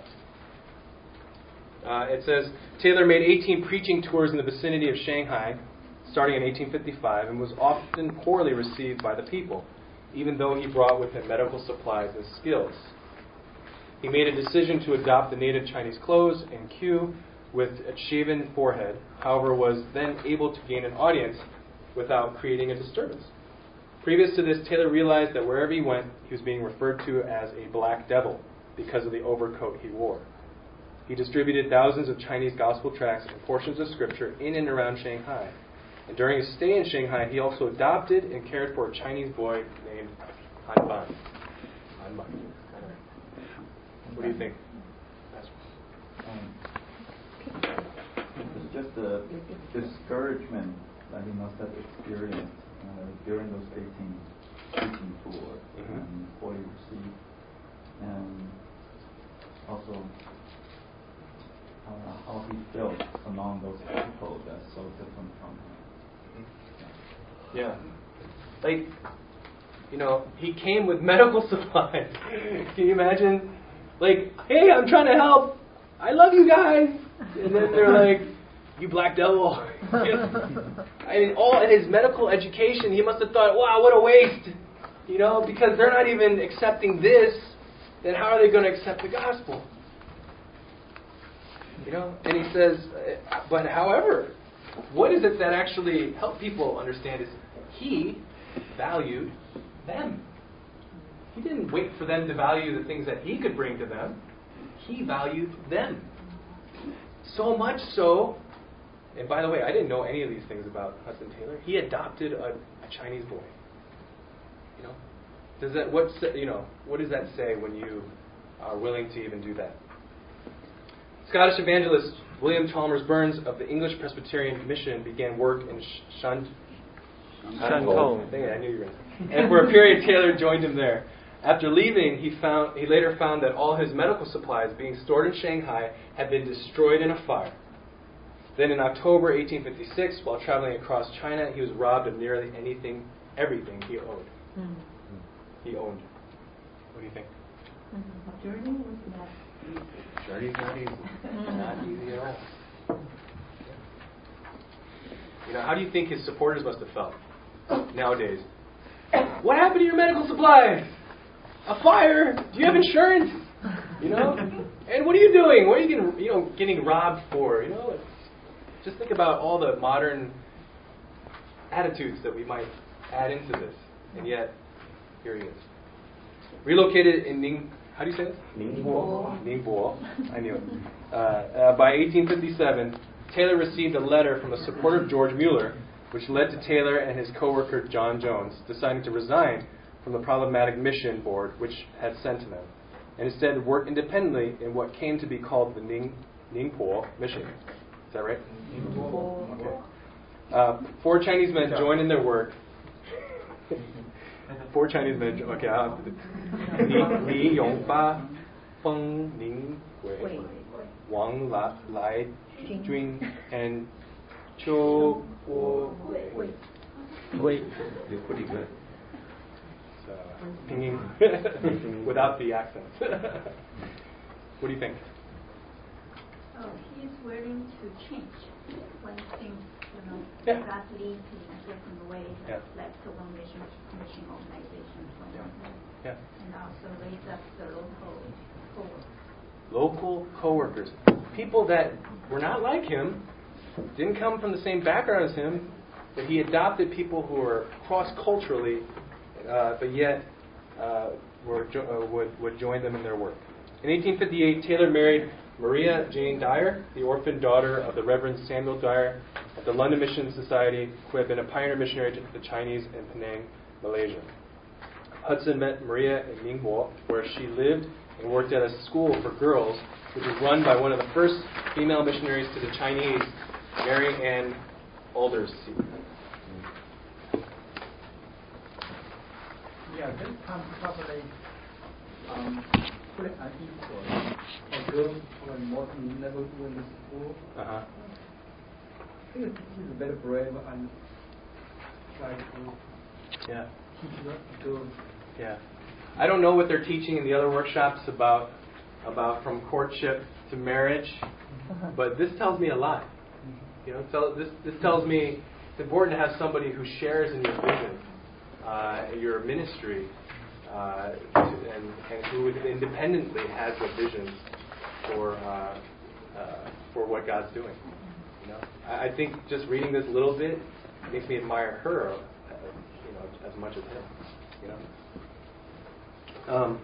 Uh, it says, Taylor made eighteen preaching tours in the vicinity of Shanghai, starting in eighteen fifty-five, and was often poorly received by the people, even though he brought with him medical supplies and skills. He made a decision to adopt the native Chinese clothes and queue with a shaven forehead, however, was then able to gain an audience without creating a disturbance. Previous to this, Taylor realized that wherever he went, he was being referred to as a black devil because of the overcoat he wore. He distributed thousands of Chinese gospel tracts and portions of scripture in and around Shanghai. And during his stay in Shanghai, he also adopted and cared for a Chinese boy named Han Ban. Han Ban. What do you think? Um, it's just a discouragement that he must have experienced uh, during those eighteen teaching tours mm-hmm. and what he received, and also uh, how he felt among those people that's so different from him. Yeah. Like, you know, he came with medical supplies. Can you imagine? Like, hey, I'm trying to help. I love you guys. And then they're like, you black devil. I mean, all in his medical education, he must have thought, wow, what a waste. You know, because they're not even accepting this, then how are they going to accept the gospel? You know, and he says, but however, what is it that actually helped people understand is he valued them. He didn't wait for them to value the things that he could bring to them. He valued them. So much so, and by the way, I didn't know any of these things about Hudson Taylor. He adopted a, a Chinese boy. You know, does that what you know? What does that say when you are willing to even do that? Scottish evangelist William Chalmers Burns of the English Presbyterian Mission began work in Shan. Shantou. I knew you were going to say. And for a period, Taylor joined him there. After leaving, he found he later found that all his medical supplies being stored in Shanghai had been destroyed in a fire. Then in October eighteen fifty-six, while traveling across China, he was robbed of nearly anything, everything he owed. Mm. He owned. What do you think? Mm-hmm. Journey was not easy. Journey's not easy. Not easy at all. You know, how do you think his supporters must have felt nowadays? What happened to your medical supplies? A fire? Do you have insurance? You know? And what are you doing? What are you getting, you know, getting robbed for? You know, just think about all the modern attitudes that we might add into this. And yet, here he is. Relocated in Ning, how do you say this? Ningbo. Ningbo. I knew it. Uh, uh, by eighteen fifty-seven, Taylor received a letter from a supporter of George Mueller, which led to Taylor and his co-worker John Jones deciding to resign from the problematic mission board which had sent to them, and instead work independently in what came to be called the Ning, Ningpo mission. Is that right? Ningpo. Okay. Uh, four Chinese men joined in their work. Four Chinese men. Jo- okay. Uh, Li Yongba, Feng Ning Wei, Wang La, Lai Jun, and Zhou Guo Wei. Wait. You're pretty good. So, pinging without the accent. What do you think? Oh, he's willing to change when things, you know, Yeah. got lead in a different way, Yeah. like the one mission, mission organization, for Yeah. example. Yeah. And also raise up the local co-workers. Local co-workers, people that were not like him, didn't come from the same background as him, but he adopted people who were cross-culturally, uh, but yet uh, were jo- uh, would would join them in their work. In eighteen fifty-eight, Taylor married Maria Jane Dyer, the orphan daughter of the Reverend Samuel Dyer of the London Mission Society, who had been a pioneer missionary to the Chinese in Penang, Malaysia. Hudson met Maria in Ningbo, where she lived and worked at a school for girls, which was run by one of the first female missionaries to the Chinese, Mary Ann Aldersey. Yeah, this time probably um, pretty unequal. A girl from a modern level in the school. Uh-huh. I think he's very brave and try to Yeah. teach the girls. Yeah. I don't know what they're teaching in the other workshops about about from courtship to marriage, but this tells me a lot. You know, tell, this this tells me it's important to have somebody who shares in your vision, uh, your ministry, uh, and, and who independently has a vision for uh, uh, for what God's doing. You know, I, I think just reading this little bit makes me admire her, uh, you know, as much as him. You know. Um,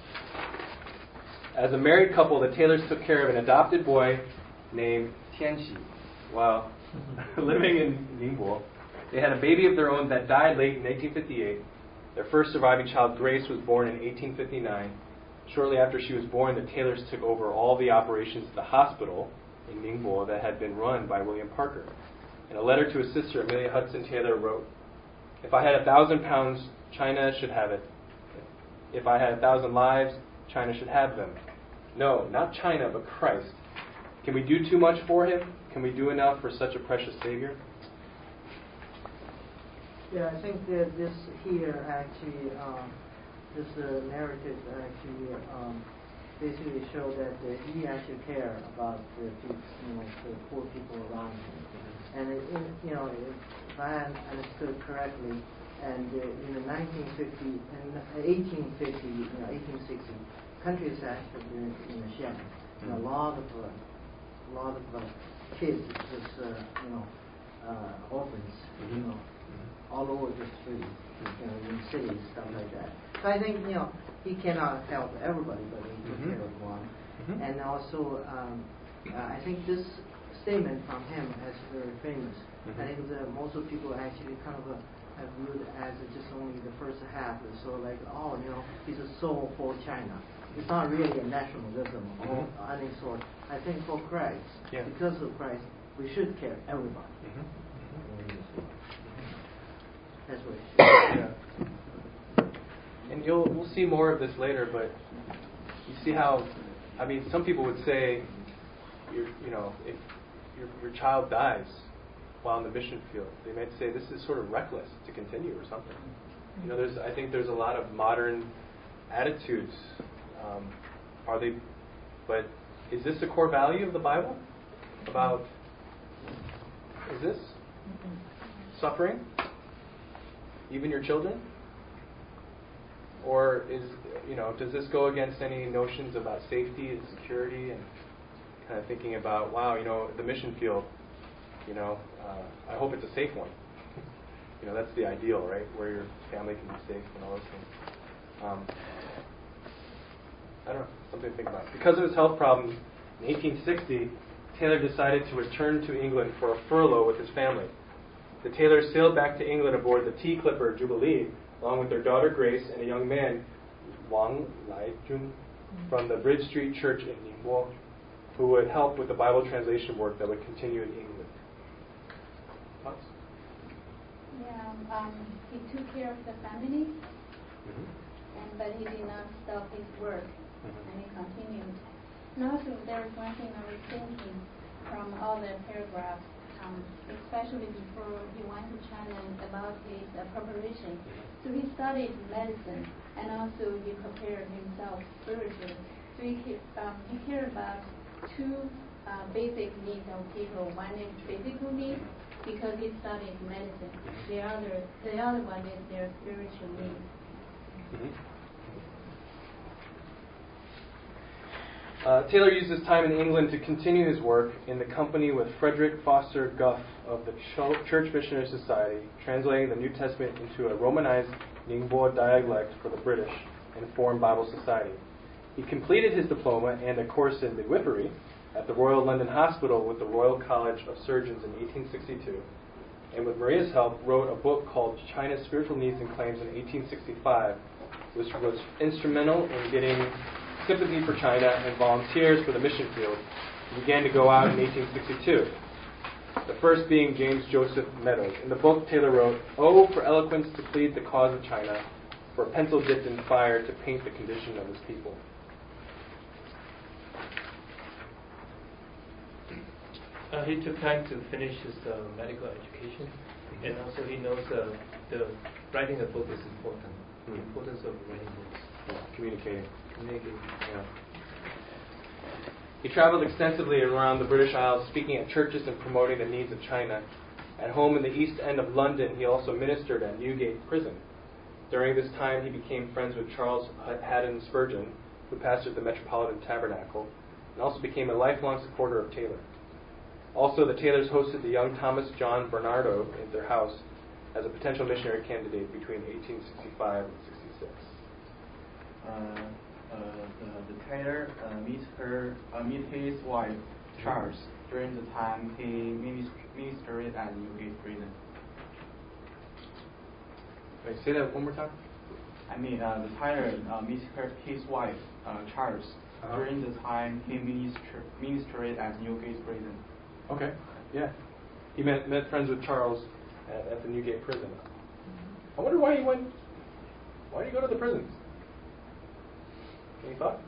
as a married couple, the Taylors took care of an adopted boy named Tianxi while living in Ningbo. They had a baby of their own that died late in eighteen fifty-eight. Their first surviving child, Grace, was born in eighteen fifty-nine. Shortly after she was born, the Taylors took over all the operations of the hospital in Ningbo that had been run by William Parker. In a letter to his sister, Amelia Hudson Taylor wrote, "If I had a thousand pounds, China should have it. If I had a thousand lives, China should have them. No, not China, but Christ. Can we do too much for him? Can we do enough for such a precious Savior?" Yeah, I think that this here actually, um, this uh, narrative actually um, basically show that uh, he actually cared about the people, you know, the poor people around him. And it, it, you know, if I understood correctly, and uh, in the nineteen fifty and eighteen fifty, you know, eighteen sixty, countries actually been in a shed. You know, a lot of uh, a lot of uh, kids, just uh, you know, uh, orphans, you know, all over the street, you know, in cities, stuff like that. So I think, you know, he cannot help everybody, but he took Mm-hmm. care of one. Mm-hmm. And also, um, uh, I think this statement from him is very famous. Mm-hmm. I think that most of people actually kind of uh, have viewed it as just only the first half, so like, oh, you know, he's a soul for China. It's not really a nationalism or Mm-hmm. any sort. I think for Christ, Yeah. because of Christ, we should care everybody. Mm-hmm. That's what it should. Yeah. And you'll we'll see more of this later, but you see how, I mean, some people would say, you're, you know, if your your child dies while in the mission field, they might say this is sort of reckless to continue or something. You know, there's I think there's a lot of modern attitudes. Um, are they? But is this the core value of the Bible? About is this suffering? Even your children? Or is, you know, does this go against any notions about safety and security and kind of thinking about, wow, you know, the mission field, you know, uh, I hope it's a safe one. You know, that's the ideal, right? Where your family can be safe and all those things. Um, I don't know, something to think about. Because of his health problems, in eighteen sixty, Taylor decided to return to England for a furlough with his family. The Taylors sailed back to England aboard the tea clipper Jubilee, along with their daughter Grace and a young man, Wang Laijun, from the Bridge Street Church in Ningbo, who would help with the Bible translation work that would continue in England. Thoughts? Yeah, um, he took care of the family, Mm-hmm. and but he did not stop his work, Mm-hmm. and he continued. And also, there was one thing I was thinking from all the paragraphs, um, especially before he went to China, about his uh, preparation. So he studied medicine, and also he prepared himself spiritually. So he, ca- um, he cared about two uh, basic needs of people. One is physical needs, because he studied medicine. The other, the other one is their spiritual needs. Mm-hmm. Uh, Taylor used his time in England to continue his work in the company with Frederick Foster Guth of the Ch- Church Missionary Society, translating the New Testament into a Romanized Ningbo dialect for the British and Foreign Bible Society. He completed his diploma and a course in midwifery at the Royal London Hospital with the Royal College of Surgeons in eighteen sixty-two, and with Maria's help wrote a book called China's Spiritual Needs and Claims in eighteen sixty-five, which was instrumental in getting sympathy for China and volunteers for the mission field. He began to go out in eighteen sixty-two. The first being James Joseph Meadows. In the book, Taylor wrote, "Oh, for eloquence to plead the cause of China, for a pencil dipped in fire to paint the condition of his people." Uh, he took time to finish his uh, medical education, and also he knows uh, the writing a book is important. The Mm. importance of writing books. Yeah, communicating. Communicating. Yeah. He traveled extensively around the British Isles, speaking at churches and promoting the needs of China. At home in the East End of London, he also ministered at Newgate Prison. During this time, he became friends with Charles Haddon Spurgeon, who pastored the Metropolitan Tabernacle, and also became a lifelong supporter of Taylor. Also, the Taylors hosted the young Thomas John Bernardo at their house as a potential missionary candidate between eighteen sixty-five and sixty-six? Uh, uh, the, the Taylor uh, meet her, uh, meet his wife Charles during the time he minis- ministered at Newgate Prison. Wait, say that one more time. I mean, uh, the Tyler uh, meets her, his wife uh, Charles uh-huh. during the time he minister, ministered at Newgate Prison. Okay, yeah. He met met friends with Charles at, at the Newgate Prison. I wonder why he went. Why did he go to the prisons? Any thought?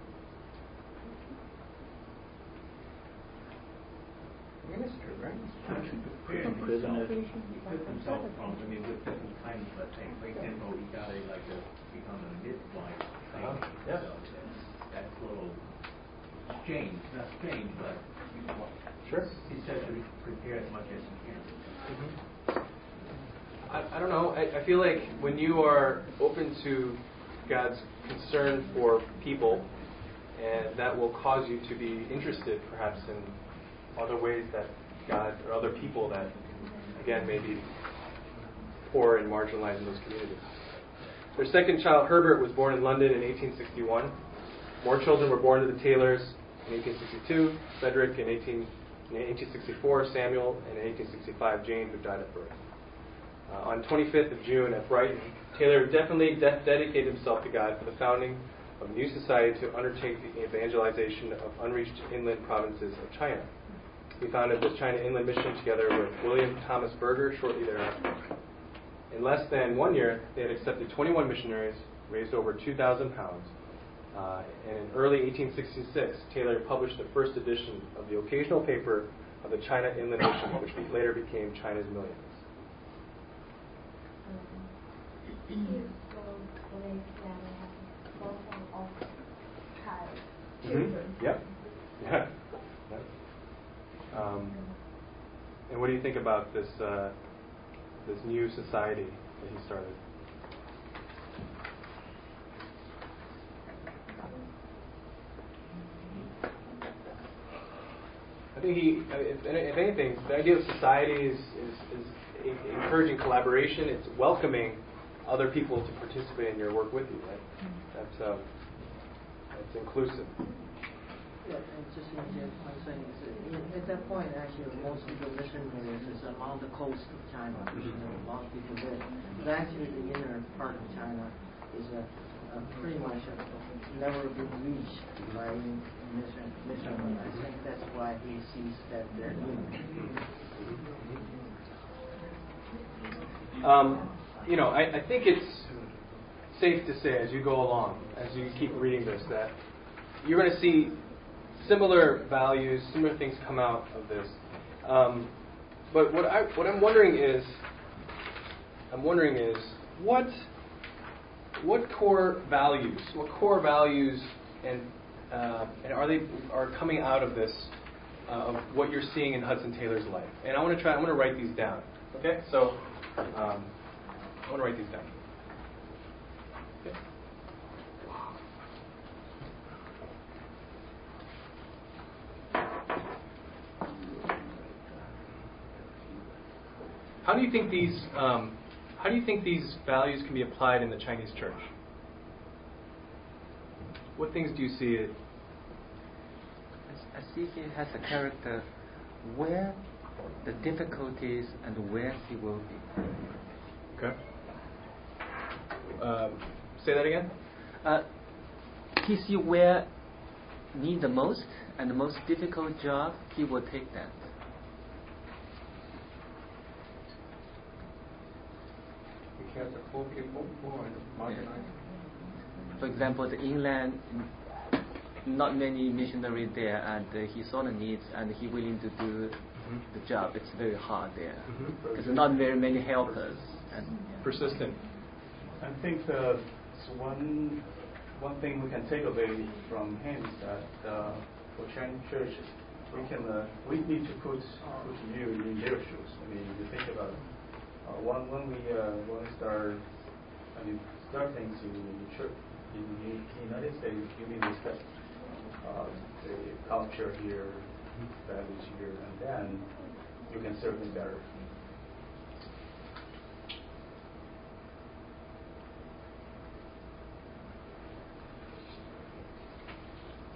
Minister, right? Trying to prepare himself. He put himself from, I mean, with different kinds of things. For example, he got a, like a, become a midwife thing. Uh-huh. Yeah. So that's, that's a little strange, not strange, but you know, sure. He said to prepare as much as he can. Mm-hmm. I, I don't know. I, I feel like when you are open to God's concern for people, and that will cause you to be interested perhaps in other ways that God, or other people that, again, may be poor and marginalized in those communities. Their second child, Herbert, was born in London in eighteen sixty-one. More children were born to the Taylors in eighteen sixty-two, Frederick in, eighteen, in eighteen sixty-four, Samuel, and in eighteen sixty-five, Jane, who died at birth. Uh, on twenty-fifth of June at Brighton, Taylor definitely de- dedicated himself to God for the founding of a new society to undertake the evangelization of unreached inland provinces of China. He founded the China Inland Mission together with William Thomas Berger shortly thereafter. In less than one year, they had accepted twenty-one missionaries, raised over two thousand pounds, uh, and in early eighteen sixty-six, Taylor published the first edition of the occasional paper of the China Inland Mission, which later became China's Millions. Mm-hmm. Yep. Yeah. Yep. Um, and what do you think about this uh, this new society that he started? I think he, if, if anything, the idea of society is, is, is encouraging collaboration. It's welcoming other people to participate in your work with you. Right? That's um, that's inclusive. Yeah, and just to interject one thing, is that at that point, actually, most of the missionaries is along the coast of China. Mm-hmm. You know, a lot of people there. But actually, the inner part of China is a, a pretty much a, never been reached by any mission. mission. I think that's why he sees that they're new. Um, you know, I, I think it's safe to say, as you go along, as you keep reading this, that you're going to see similar values, similar things come out of this. Um, but what I what I'm wondering is, I'm wondering is what what core values, what core values, and uh, and are they are coming out of this uh, of what you're seeing in Hudson Taylor's life? And I want to try. I want to write these down. Okay, so um, I want to write these down. Okay. How do you think these um, How do you think these values can be applied in the Chinese church? What things do you see? It? I see he has a character where the difficulties and where he will be. Okay. Um, say that again. Uh, he see where need the most and the most difficult job, he will take that. He cares for poor people, poor and marginalized. For example, the inland, not many missionaries there, and uh, he saw the needs, and he willing to do mm-hmm. the job. It's very hard there because mm-hmm. not very many helpers. And yeah. Persistent. I think uh, one one thing we can take away from him is that uh, for Chinese church, we can uh, we need to put put you in their shoes. I mean, you think about it. Uh, when when we uh, when we start, I mean, start things in the church in the United States, you need to respect uh, the culture here, values here, and then you can serve them better.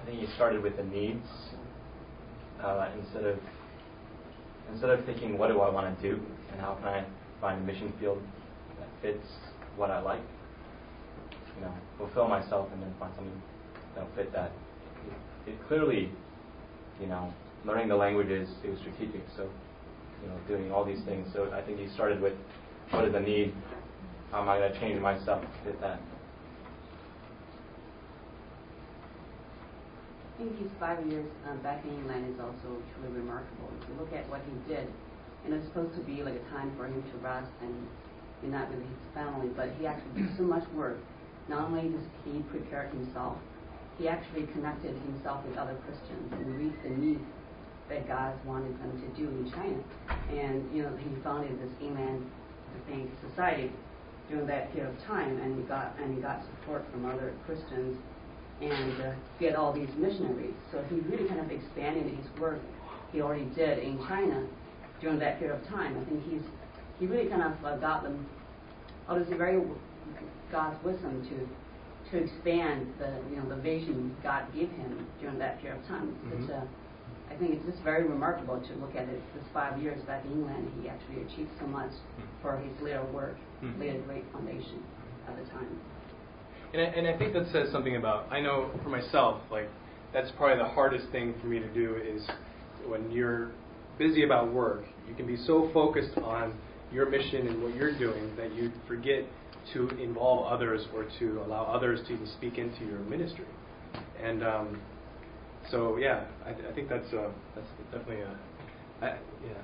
think he started with the needs uh, instead of instead of thinking, what do I want to do and how can I find a mission field that fits what I like. You know, fulfill myself and then find something that'll fit that. It, it clearly, you know, learning the languages, it was strategic. So, you know, doing all these things. So I think he started with, what is the need? How am I going to change myself to fit that? I think his five years um, back in England is also truly remarkable. If you look at what he did, and it's supposed to be like a time for him to rest and be not with his family, but he actually did so much work. Not only does he prepare himself, he actually connected himself with other Christians and reached the needs that God wanted them to do in China. And, you know, he founded this Inland Faith Society during that period of time, and he got and he got support from other Christians and uh, get all these missionaries. So he really kind of expanded his work he already did in China during that period of time. I think he's he really kind of uh, got them, oh, this is very God's wisdom to to expand the you know the vision God gave him during that period of time. It's mm-hmm. such a, I think it's just very remarkable to look at it. This five years back in England, he actually achieved so much for his later work, mm-hmm. laid a great foundation at the time. And I, and I think that says something about, I know for myself, like, that's probably the hardest thing for me to do is when you're busy about work, you can be so focused on your mission and what you're doing that you forget to involve others or to allow others to even speak into your ministry. And um, so, yeah, I, I think that's uh, that's definitely a, I, yeah.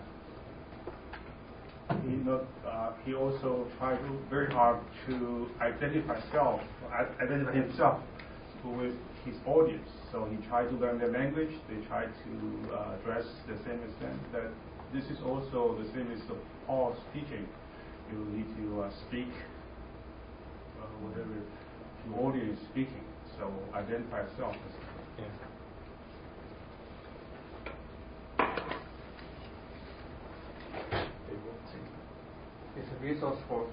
He, not, uh, he also tried very hard to identify self, identify himself with his audience. So he tried to learn their language. They tried to uh, dress the same as them. That this is also the same as the Paul's teaching. You need to uh, speak uh, whatever your audience is speaking. So identify self. Yeah. It's a resourceful.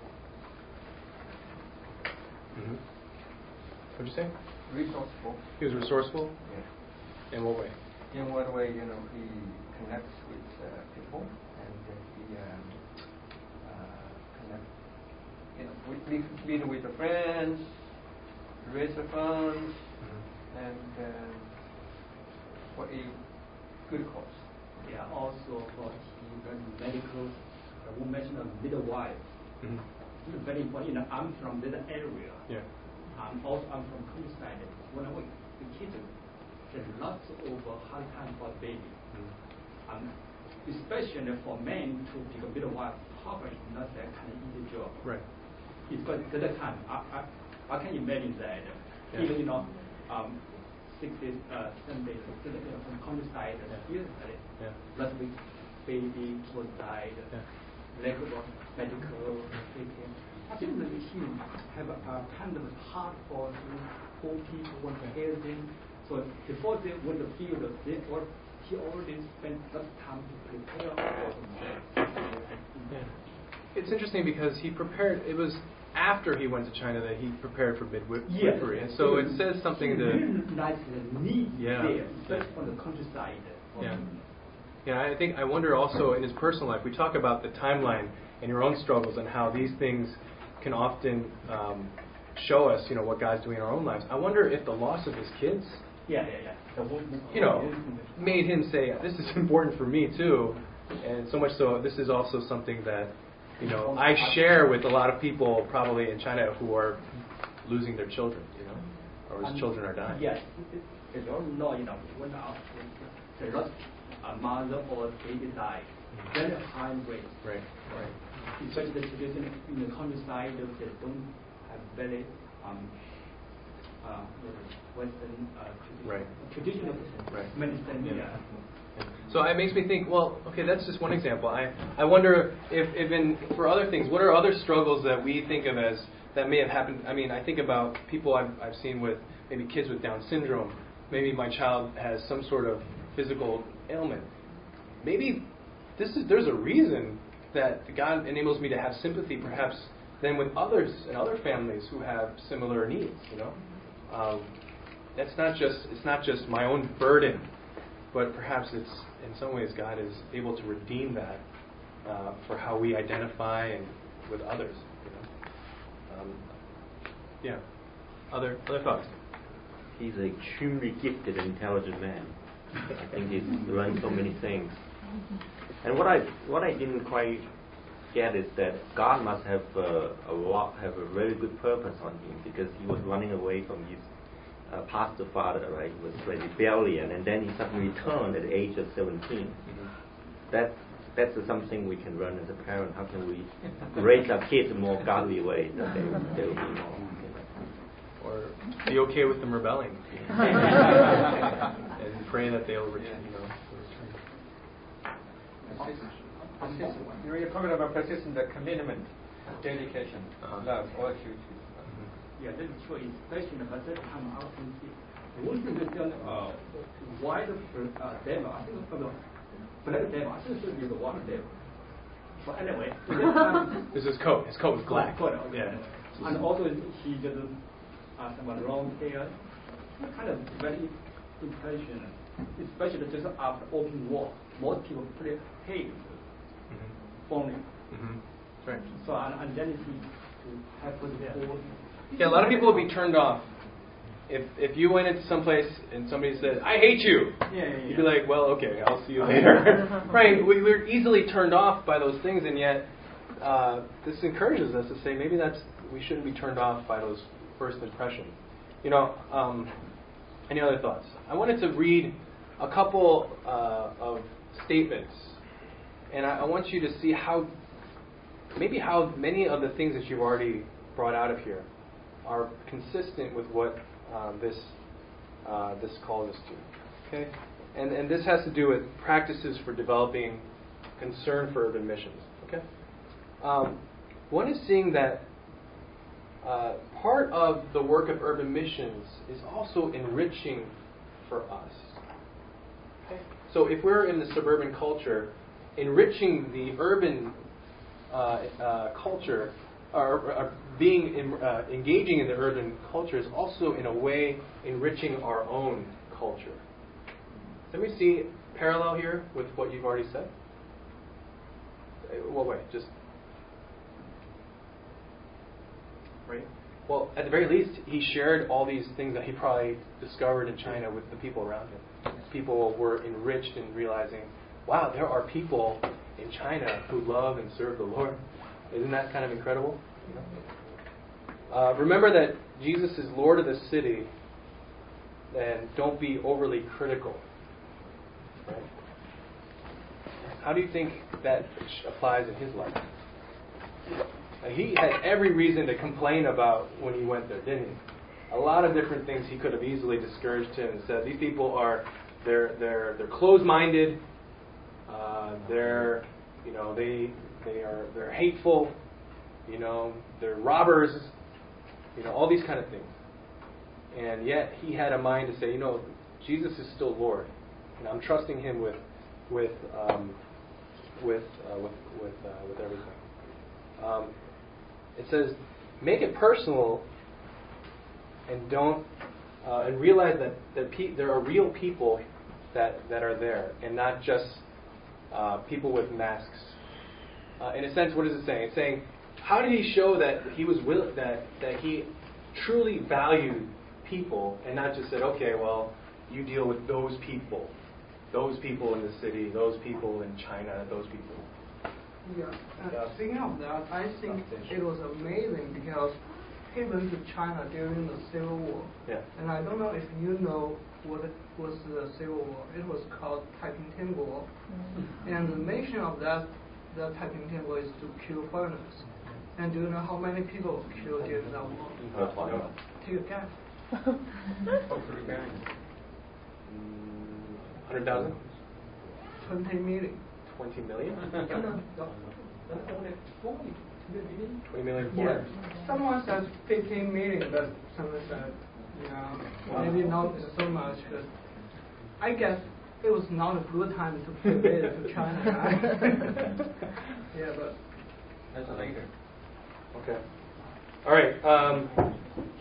Mm-hmm. What'd you say? Resourceful. He was resourceful? Yeah. In what way? In what way, you know, he connects with uh, people and uh, he um, uh, connect, you know, with, meet, meet with the friends, raise the funds, mm-hmm. and uh, for a good cause. Yeah, also for the medical. We mentioned a midwife. Mm-hmm. This is very important. You know, I'm from this area. Yeah. Um, also, I'm from countryside. When I was the kids, there's lots of hard time for baby. Mm-hmm. Um, especially for men to be a midwife, probably not that kind of easy job. Right. Because at that time, I, I, I can imagine that. Yeah. Even, you know, um, six days, uh, seven days, you know, from countryside, yeah. Yeah. Last week, baby was died. Yeah. Medical, medical treatment. I think that he have a, a kind of heart for poor people want to help them. So before they went to the field, they or he already spent lots of time to prepare for themselves. Yeah. It's interesting because he prepared. It was after he went to China that he prepared for midwifery, yes. And so it says something to. Recognize the need yeah. there, especially yeah. on the countryside. Yeah. Yeah, I think I wonder also in his personal life. We talk about the timeline and your own struggles and how these things can often um, show us, you know, what God's doing in our own lives. I wonder if the loss of his kids, yeah, yeah, yeah, you know, made him say, "This is important for me too," and so much so, this is also something that, you know, I share with a lot of people probably in China who are losing their children, you know, or whose children are dying. Yes, you don't know, you know, when our the lost a mother or baby died, very high rate. Right, right. Especially the tradition in the countryside, they don't have very um, uh, Western uh, tradition, right. traditional right. medicine. Yeah. Yeah. So it makes me think, well, okay, that's just one example. I, I wonder if, if in, for other things, what are other struggles that we think of as, that may have happened? I mean, I think about people I've, I've seen with maybe kids with Down syndrome. Maybe my child has some sort of physical ailment. Maybe this is there's a reason that God enables me to have sympathy, perhaps, than with others and other families who have similar needs. You know, um, that's not just it's not just my own burden, but perhaps it's in some ways God is able to redeem that uh, for how we identify and with others. You know? um, yeah. Other other thoughts? He's an extremely gifted and intelligent man. I think he's learned so many things. And what I what I didn't quite get is that God must have uh, a lot, have a very good purpose on him, because he was running away from his uh, pastor father, right? He was like rebellion, and then he suddenly returned at the age of seventeen. Mm-hmm. That that's something we can learn as a parent. How can we raise our kids in a more godly way that they they will be more. Or be okay with them rebelling, and pray that they'll return. You know, persistent. You're talking about persistent commitment, dedication, uh-huh. love, all duties. Yeah, that's true. Especially at that time, I can see. One thing is that uh, why the uh, devil? I think the black devil. I think it's the white devil. But anyway, this is coat. His coat was black. Coat, okay. Yeah. And also he just uh, some long hair, kind of very impression, especially just after open war. Most people play hate mm-hmm. only. Mm-hmm. Right. So and, and then he to have the yeah. yeah, a lot of people would be turned off if if you went into someplace and somebody said, "I hate you." Yeah, yeah, yeah. You'd be like, "Well, okay, I'll see you later." Right? We, we're easily turned off by those things, and yet uh, this encourages us to say maybe that's we shouldn't be turned off by those first impressions. You know. Um, any other thoughts? I wanted to read a couple uh, of statements, and I, I want you to see how, maybe how many of the things that you've already brought out of here are consistent with what uh, this uh, this calls us to. Okay, and and this has to do with practices for developing concern for urban missions. Okay, um, one is seeing that uh, part of the work of urban missions is also enriching for us. Okay? So if we're in the suburban culture, enriching the urban uh, uh, culture, or, or being in, uh, engaging in the urban culture is also in a way enriching our own culture. Let me see parallel here with what you've already said. Well, wait, just right. Well, at the very least, he shared all these things that he probably discovered in China with the people around him. People were enriched in realizing, wow, there are people in China who love and serve the Lord. Isn't that kind of incredible? You know? uh, remember that Jesus is Lord of the city, and don't be overly critical. Right? How do you think that applies in his life? He had every reason to complain about when he went there, didn't he? A lot of different things he could have easily discouraged him and said, these people are, they're they're they're closed-minded, uh, they're, you know, they they are they're hateful, you know, they're robbers, you know, all these kind of things. And yet he had a mind to say, you know, Jesus is still Lord, and I'm trusting him with with um, with uh, with with uh, with everything. Um, It says, make it personal, and don't, uh, and realize that that pe- there are real people that, that are there, and not just uh, people with masks. Uh, in a sense, what is it saying? It's saying, how did he show that he was will- that that he truly valued people, and not just said, okay, well, you deal with those people, those people in the city, those people in China, those people. Yeah. Uh, speaking of that, I think it was amazing because he went to China during the Civil War. Yeah. And I don't know if you know what it was the Civil War. It was called Taiping War. Mm-hmm. And the mission of that the Taiping War is to kill foreigners. And do you know how many people were killed during that war? Uh, Take a guess. Hundred thousand. Twenty million. Twenty million. Twenty million. Yeah. Someone says fifteen million, but someone said, yeah, wow. maybe not so much. But I guess it was not a good time to pay visit to China. Right? yeah, but that's later. Okay. All right. Um,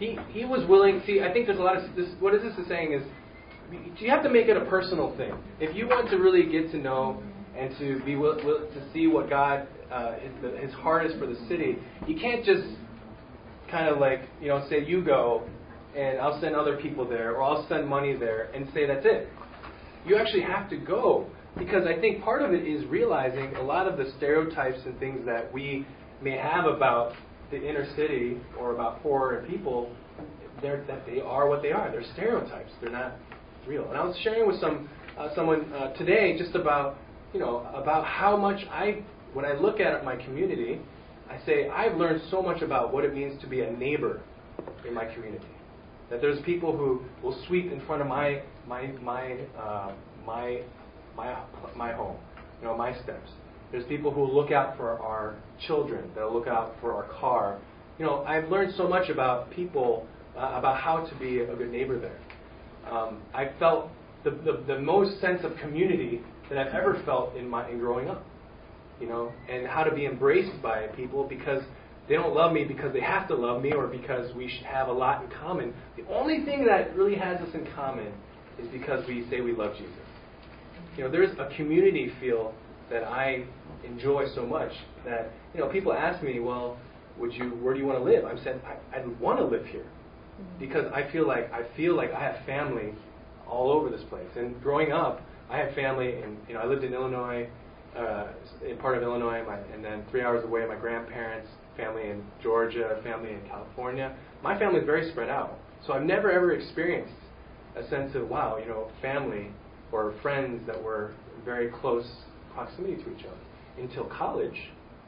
he he was willing. See, I think there's a lot of this. What this is saying is, you have to make it a personal thing. If you want to really get to know and to be will, will, to see what God uh, his, his heart is for the city, you can't just kind of like you know say you go and I'll send other people there or I'll send money there and say that's it. You actually have to go, because I think part of it is realizing a lot of the stereotypes and things that we may have about the inner city or about poorer people, they're, that they are what they are. They're stereotypes. They're not real. And I was sharing with some uh, someone uh, today just about you know about how much I, when I look at my community, I say I've learned so much about what it means to be a neighbor in my community. That there's people who will sweep in front of my my my uh, my my my home, you know, my steps. There's people who look out for our children. They'll look out for our car. You know, I've learned so much about people, uh, about how to be a good neighbor there. Um, I felt the, the the most sense of community that I've ever felt in my in growing up. You know, and how to be embraced by people because they don't love me because they have to love me or because we should have a lot in common. The only thing that really has us in common is because we say we love Jesus. You know, there's a community feel that I enjoy so much that, you know, people ask me, well, would you, where do you want to live? I'm saying, I, I want to live here because I feel like I feel like I have family all over this place. And growing up, I had family, and you know, I lived in Illinois, uh, in part of Illinois, my, and then three hours away, my grandparents. Family in Georgia, family in California. My family is very spread out. So I've never ever experienced a sense of, wow, you know, family or friends that were very close proximity to each other until college.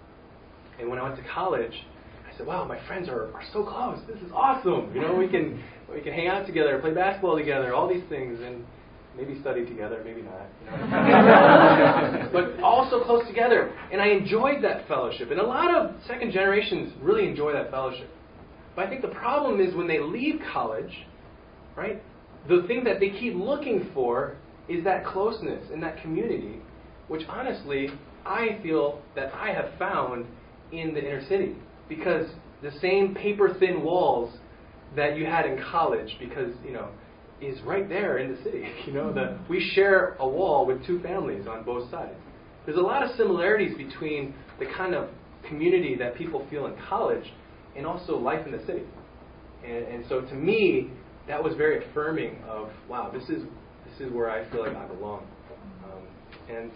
And when I went to college, I said, wow, my friends are, are so close. This is awesome. You know, we can we can hang out together, play basketball together, all these things, and maybe study together, maybe not. You know? But all so close together. And I enjoyed that fellowship. And a lot of second generations really enjoy that fellowship. But I think the problem is when they leave college, right, the thing that they keep looking for is that closeness and that community, which honestly, I feel that I have found in the inner city. Because the same paper-thin walls that you had in college, because, you know, is right there in the city. You know, the, we share a wall with two families on both sides. There's a lot of similarities between the kind of community that people feel in college and also life in the city. And, and so to me, that was very affirming of, wow, this is this is where I feel like I belong. Um, and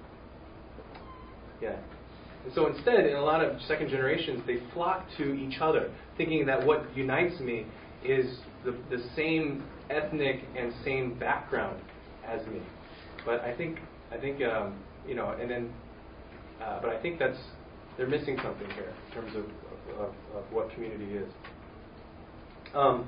yeah. And so instead, in a lot of second generations, they flock to each other, thinking that what unites me is the, the same ethnic and same background as me. But I think, I think, um, you know, and then, uh, but I think that's, they're missing something here in terms of, of, of what community is. Um,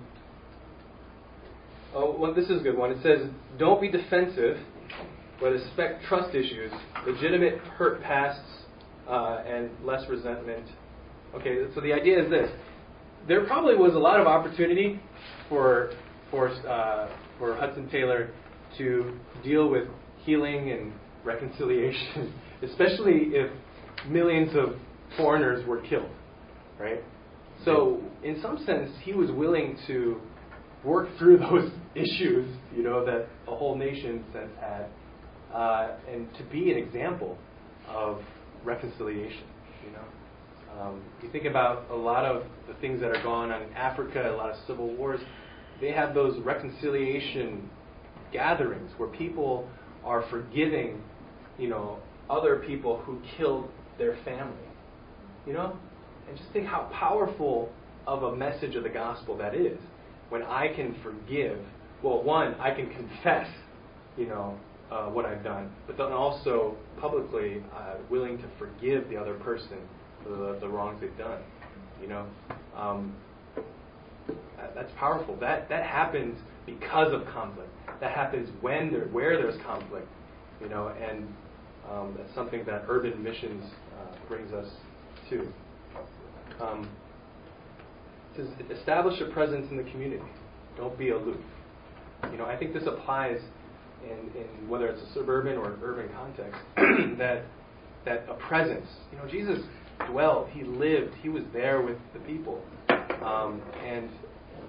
oh, well, this is a good one. It says, don't be defensive, but expect trust issues, legitimate hurt pasts, uh, and less resentment. Okay, so the idea is this. There probably was a lot of opportunity for for uh, for Hudson Taylor to deal with healing and reconciliation, especially if millions of foreigners were killed, right? So, in some sense, he was willing to work through those issues, you know, that a whole nation has had, uh, and to be an example of reconciliation, you know. Um, you think about a lot of the things that are going on in Africa, a lot of civil wars, they have those reconciliation gatherings where people are forgiving, you know, other people who killed their family, you know? And just think how powerful of a message of the gospel that is. When I can forgive, well, one, I can confess, you know, uh, what I've done, but then also publicly uh, willing to forgive the other person for the, the wrongs they've done, you know. Um, that, that's powerful. That that happens because of conflict. That happens when there, where there's conflict, you know, and um, that's something that urban missions uh, brings us to. Um, it says, establish a presence in the community. Don't be aloof. You know, I think this applies in, in whether it's a suburban or an urban context. that that a presence. You know, Jesus dwelled. He lived. He was there with the people. Um, and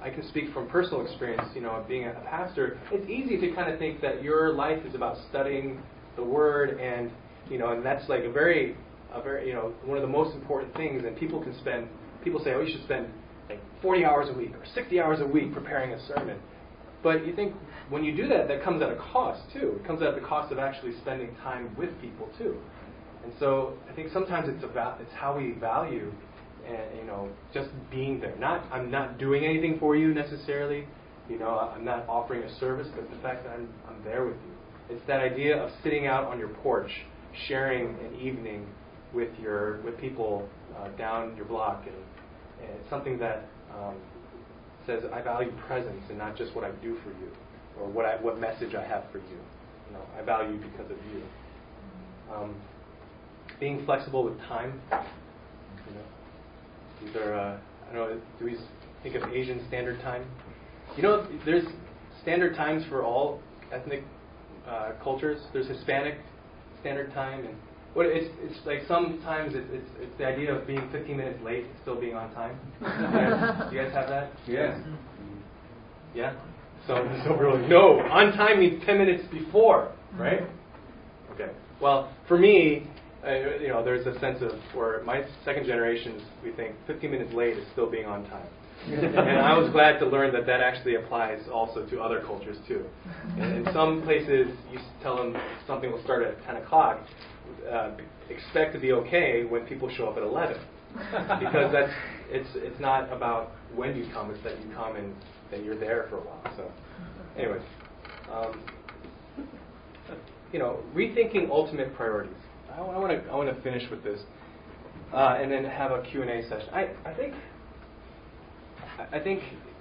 I can speak from personal experience, you know, of being a pastor. It's easy to kind of think that your life is about studying the Word, and you know, and that's like a very, a very, you know, one of the most important things. And people can spend, people say, oh, you should spend like forty hours a week or sixty hours a week preparing a sermon. But you think when you do that, that comes at a cost too. It comes at the cost of actually spending time with people too. And so I think sometimes it's about it's how we value, and you know, just being there. Not I'm not doing anything for you necessarily. You know, I'm not offering a service, but the fact that I'm I'm there with you. It's that idea of sitting out on your porch, sharing an evening with your with people uh, down your block, and, and it's something that um, says I value presence and not just what I do for you or what I what message I have for you. You know, I value you because of you. Um, being flexible with time. You know, these are uh, I don't know. Do we think of Asian Standard Time? You know, there's standard times for all ethnic uh, cultures. There's Hispanic Standard Time, and what it's it's like sometimes it, it's it's the idea of being fifteen minutes late, still being on time. You guys, you guys have that? Yeah. Yeah. So so we're like, no, on time means ten minutes before, right? Okay. Well, for me, uh, you know, there's a sense of where my second generations, we think fifteen minutes late is still being on time. And I was glad to learn that that actually applies also to other cultures too. And in some places, you tell them something will start at ten o'clock. Uh, expect to be okay when people show up at eleven, because that's it's it's not about when you come; it's that you come and that you're there for a while. So, anyways, um, you know, rethinking ultimate priorities. I want to I want to finish with this, uh, and then have a Q and A session. I I think. I think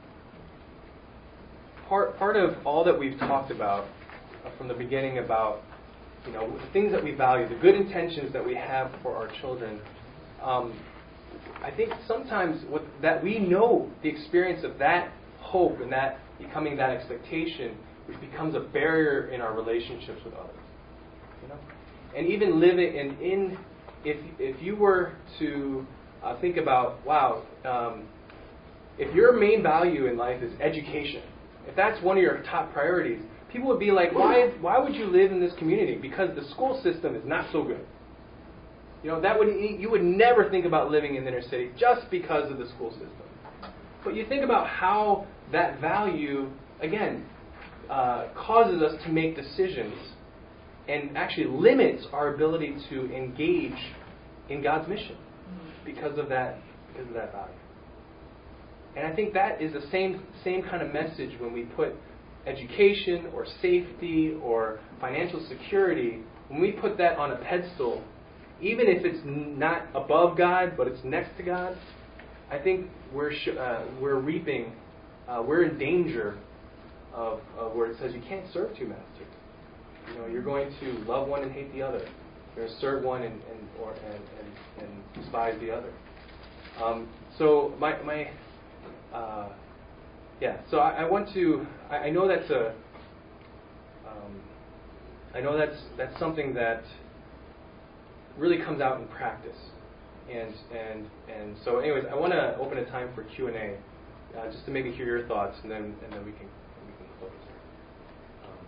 part part of all that we've talked about uh, from the beginning about, you know, the things that we value, the good intentions that we have for our children, um, I think sometimes what, that we know the experience of that hope and that becoming that expectation, which becomes a barrier in our relationships with others. You know, and even living in, in if if you were to uh, think about, wow. Um, If your main value in life is education, if that's one of your top priorities, people would be like, why why would you live in this community? Because the school system is not so good. You know, that would you would never think about living in the inner city just because of the school system. But you think about how that value, again, uh, causes us to make decisions and actually limits our ability to engage in God's mission because of that because of that value. And I think that is the same same kind of message when we put education or safety or financial security, when we put that on a pedestal, even if it's not above God, but it's next to God, I think we're sh- uh, we're reaping, uh, we're in danger of, of where it says you can't serve two masters. You know, you're going to love one and hate the other. You're going to serve one and and or and, and, and despise the other. Um, so my my. Uh, yeah, so I, I want to. I, I know that's a. Um, I know that's that's something that really comes out in practice, and and and so, anyways, I want to open a time for Q and A, uh, just to maybe hear your thoughts, and then and then we can we can close. Um,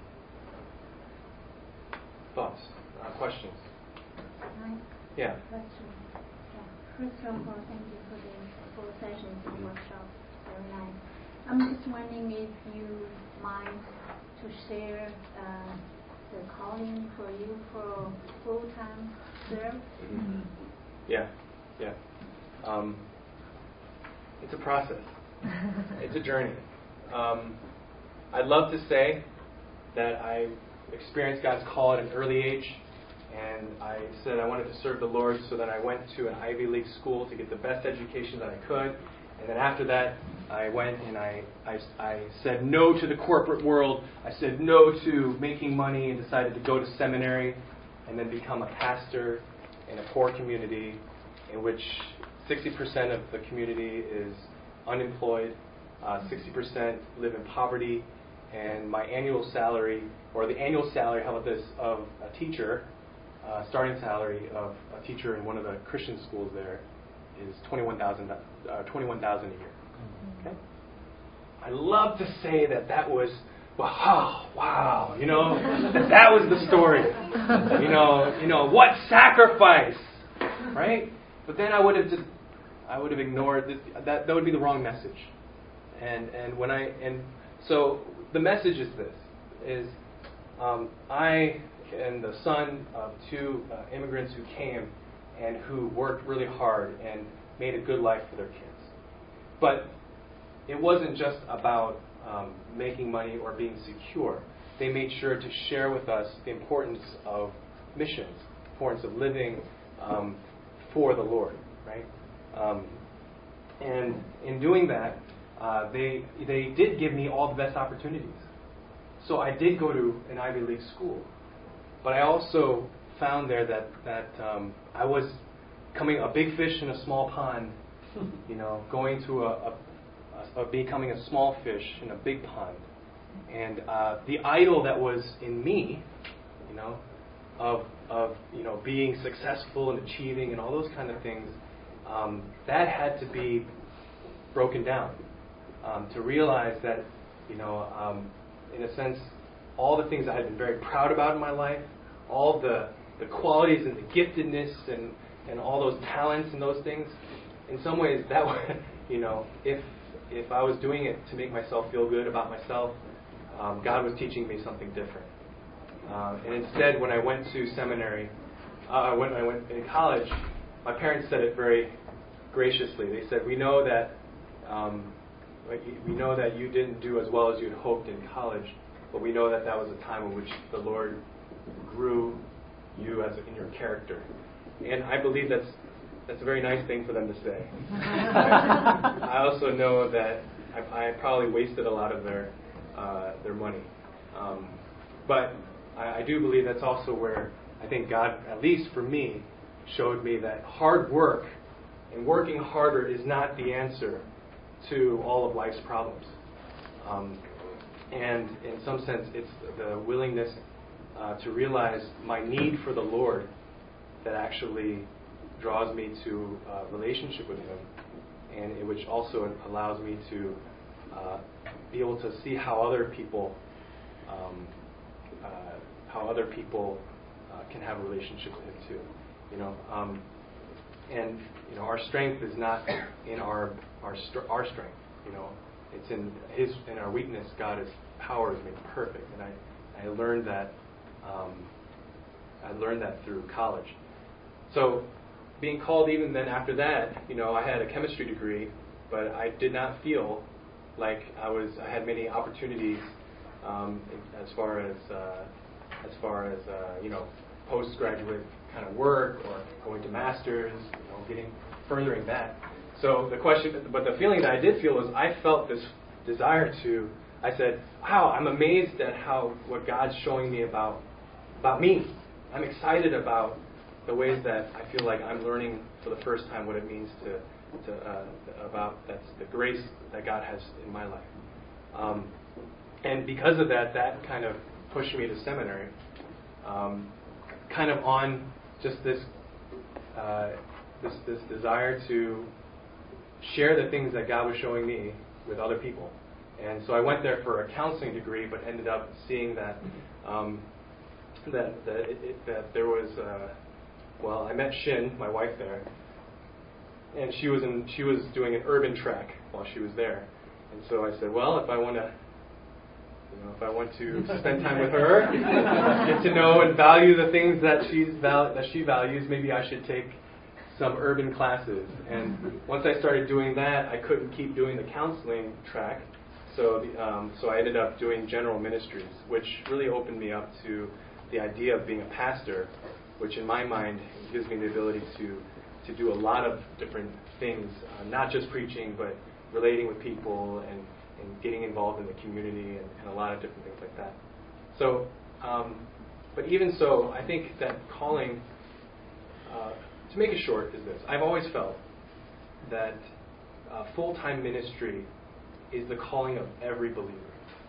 thoughts, uh, questions. Hi. Yeah. Question. Yeah. First of all, thank you for the full sessions and workshops. Very nice. I'm just wondering if you mind to share uh, the calling for you for full-time serve. Mm-hmm. Yeah, yeah. Um, it's a process. It's a journey. Um, I'd love to say that I experienced God's call at an early age, and I said I wanted to serve the Lord, so that I went to an Ivy League school to get the best education that I could. And then after that, I went and I, I, I said no to the corporate world. I said no to making money and decided to go to seminary and then become a pastor in a poor community in which sixty percent of the community is unemployed, uh, sixty percent live in poverty, and my annual salary, or the annual salary, how about this, of a teacher, uh, starting salary of a teacher in one of the Christian schools there is twenty-one thousand dollars uh, twenty-one thousand dollars a year. Okay? I love to say that that was, wow, wow, you know, that that was the story. You know, you know, what sacrifice, right? But then I would have just, I would have ignored this, that. That would be the wrong message. And and when I and so the message is this: is um, I am the son of two uh, immigrants who came and who worked really hard and made a good life for their kids. But it wasn't just about um, making money or being secure. They made sure to share with us the importance of missions, the importance of living um, for the Lord, right? Um, and in doing that, uh, they they did give me all the best opportunities. So I did go to an Ivy League school, but I also found there that that um, I was becoming a big fish in a small pond. You know, going to a, a, a, a becoming a small fish in a big pond, and uh, the idol that was in me, you know, of of you know being successful and achieving and all those kind of things, um, that had to be broken down um, to realize that, you know, um, in a sense, all the things I had been very proud about in my life, all the the qualities and the giftedness and and all those talents and those things. In some ways, that was, you know, if if I was doing it to make myself feel good about myself, um, God was teaching me something different. Uh, and instead, when I went to seminary, uh, when I went in college, my parents said it very graciously. They said, "We know that um, we know that you didn't do as well as you had hoped in college, but we know that that was a time in which the Lord grew you as a, in your character." And I believe that's That's a very nice thing for them to say. I also know that I, I probably wasted a lot of their uh, their money, um, but I, I do believe that's also where I think God, at least for me, showed me that hard work and working harder is not the answer to all of life's problems. Um, and in some sense, it's the willingness uh, to realize my need for the Lord that actually draws me to a relationship with Him, and it, which also allows me to uh, be able to see how other people, um, uh, how other people uh, can have a relationship with Him too. You know, um, and you know, our strength is not in our our str- our strength. You know, it's in His in our weakness. God's power is made perfect, and I I learned that um, I learned that through college. So, being called even then after that, you know, I had a chemistry degree, but I did not feel like I was. I had many opportunities um, as far as uh, as far as uh, you know, postgraduate kind of work or going to masters, you know, getting furthering that. So the question, but the feeling that I did feel was I felt this desire to. I said, "Wow, I'm amazed at how what God's showing me about about me. I'm excited about." The ways that I feel like I'm learning for the first time what it means to, to uh, about that's the grace that God has in my life, um, and because of that, that kind of pushed me to seminary, um, kind of on just this uh, this this desire to share the things that God was showing me with other people, and so I went there for a counseling degree, but ended up seeing that um, that that, it, it, that there was. Uh, Well, I met Shin, my wife there, and she was in, she was doing an urban track while she was there, and so I said, well, if I want to, you know, if I want to spend time with her, get to know and value the things that she's val- that she values, maybe I should take some urban classes. And once I started doing that, I couldn't keep doing the counseling track, so the, um, so I ended up doing general ministries, which really opened me up to the idea of being a pastor, which in my mind gives me the ability to to do a lot of different things, uh, not just preaching, but relating with people and, and getting involved in the community and, and a lot of different things like that. So, um, but even so, I think that calling, uh, to make it short, is this. I've always felt that uh, full-time ministry is the calling of every believer.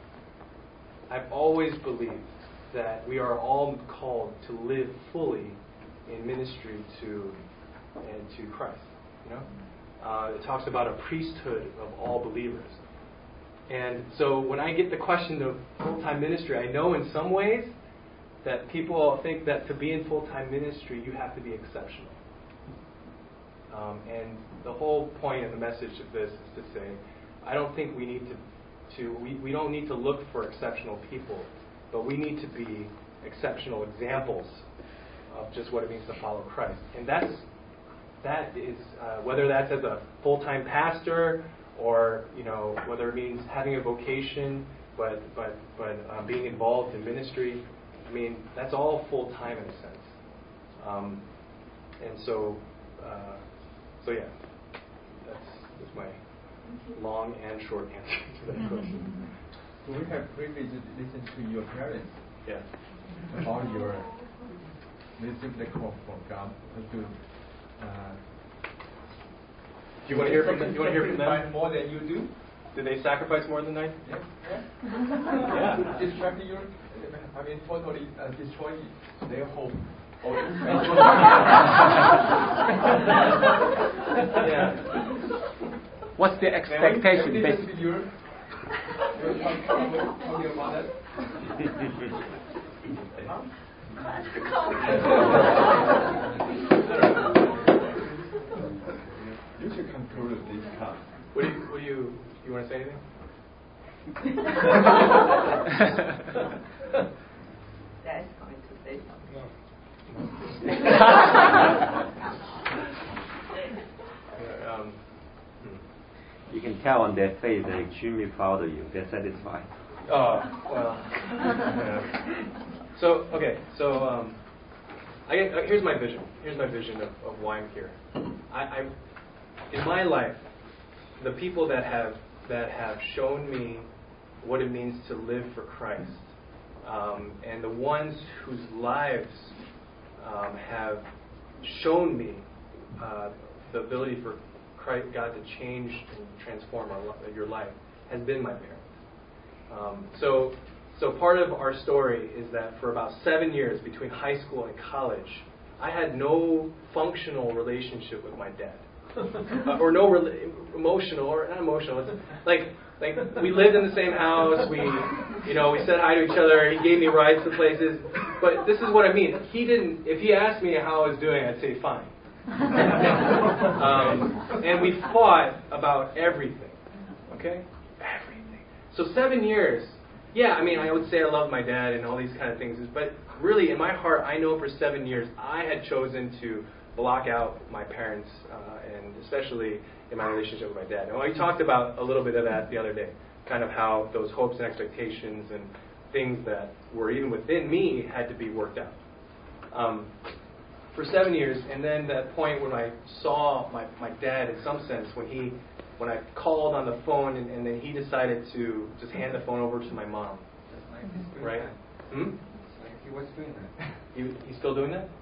I've always believed that we are all called to live fully in ministry to and to Christ. You know, uh, it talks about a priesthood of all believers, And so when I get the question of full-time ministry, I know in some ways that people think that to be in full-time ministry, you have to be exceptional. Um, and the whole point of the message of this is to say, I don't think we need to, to we, we don't need to look for exceptional people, but we need to be exceptional examples of just what it means to follow Christ. And that's that is uh, whether that's as a full-time pastor, or you know whether it means having a vocation, but but but uh, being involved in ministry. I mean, that's all full-time in a sense. Um, and so, uh, so yeah, that's that's my long and short answer to that question. So we have privileged to listen to your parents. Yeah. About your wisdom, the call for God to. Uh, do you want to hear from them? Do you want to hear from them? More than you do? Do they sacrifice more than I? Yeah. Yeah. Distract your, I mean, totally uh, destroy their hope. Yeah. What's the expectation? Can we listen to your, your talk from your mother? Huh? You should conclude this class. What do you, what do you, you want to say anything? Dad's going to say something. Yeah, um, you can tell on their face they're extremely proud of you. They're satisfied. Oh, well. Yeah. So, okay, so um, I, uh, here's my vision. Here's my vision of, of why I'm here. I, I, in my life, the people that have that have shown me what it means to live for Christ, um, and the ones whose lives um, have shown me uh, the ability for Christ, God to change and transform our, your life, has been my parents. Um, so, so part of our story is that for about seven years between high school and college, I had no functional relationship with my dad, uh, or no re- emotional or not emotional. It's like like we lived in the same house. We, you know, we said hi to each other. He gave me rides to places. But this is what I mean. He didn't. If he asked me how I was doing, I'd say fine. um, and we fought about everything. Okay, everything. So seven years. Yeah, I mean, I would say I love my dad and all these kind of things, but really, in my heart, I know for seven years I had chosen to block out my parents, uh, and especially in my relationship with my dad. And we talked about a little bit of that the other day, kind of how those hopes and expectations and things that were even within me had to be worked out. Um, for seven years, and then that point when I saw my, my dad, in some sense, when he when I called on the phone, and, and then he decided to just hand the phone over to my mom. Right? Hmm? He was doing that. He, he's still doing that?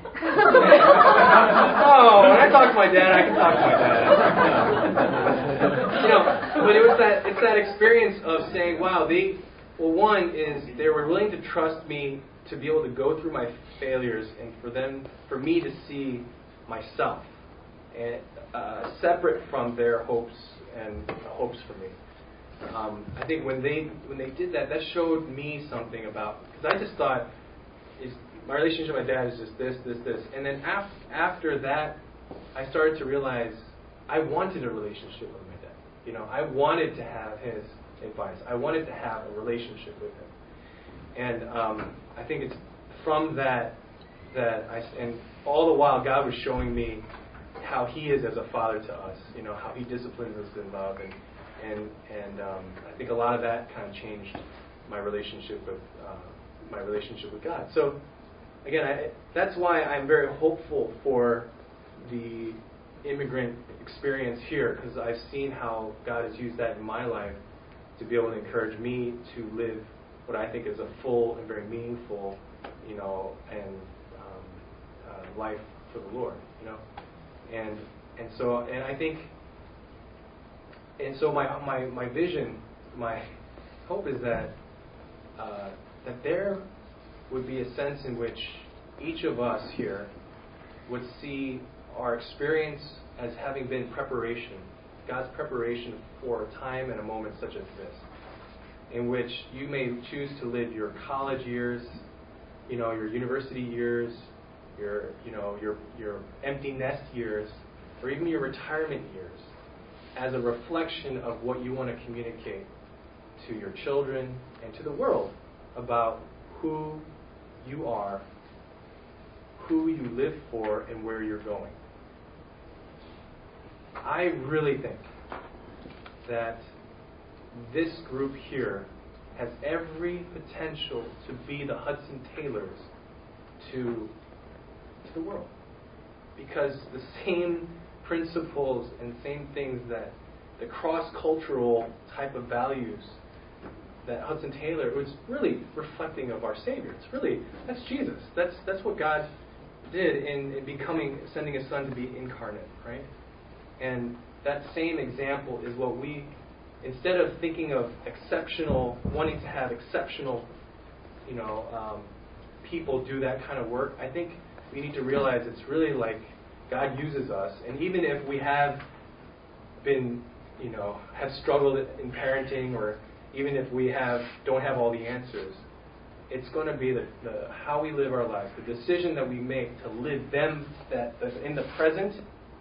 Oh, when I talk to my dad, I can talk to my dad. You know, but it was that it's that experience of saying, wow, they well one is they were willing to trust me to be able to go through my failures, and for them for me to see myself and uh, separate from their hopes and hopes for me. Um, I think when they when they did that, that showed me something about, because I just thought, is my relationship with my dad is just this, this, this, and then af- after that, I started to realize I wanted a relationship with my dad. You know, I wanted to have his advice. I wanted to have a relationship with him, and um, I think it's from that that I and all the while God was showing me how He is as a father to us. You know, how He disciplines us in love, and and and um, I think a lot of that kind of changed my relationship with uh, my relationship with God. So again, I, that's why I'm very hopeful for the immigrant experience here, because I've seen how God has used that in my life to be able to encourage me to live what I think is a full and very meaningful, you know, and um, uh, life for the Lord, you know, and and so and I think, and so my my my vision, my hope is that uh, that there would be a sense in which each of us here would see our experience as having been preparation God's preparation for a time and a moment such as this, in which you may choose to live your college years, you know, your university years, your, you know, your your empty nest years, or even your retirement years, as a reflection of what you want to communicate to your children and to the world about who you are, who you live for, and where you're going. I really think that this group here has every potential to be the Hudson Taylors to, to the world. Because the same principles and same things that the cross-cultural type of values that Hudson Taylor was really reflecting of our Savior. It's really, that's Jesus. That's that's what God did in, in becoming, sending His Son to be incarnate, right? And that same example is what we, instead of thinking of exceptional, wanting to have exceptional, you know, um, people do that kind of work, I think we need to realize it's really like God uses us, and even if we have been, you know, have struggled in parenting, or even if we have don't have all the answers, it's going to be the, the how we live our lives, the decision that we make to live them that, that in the present,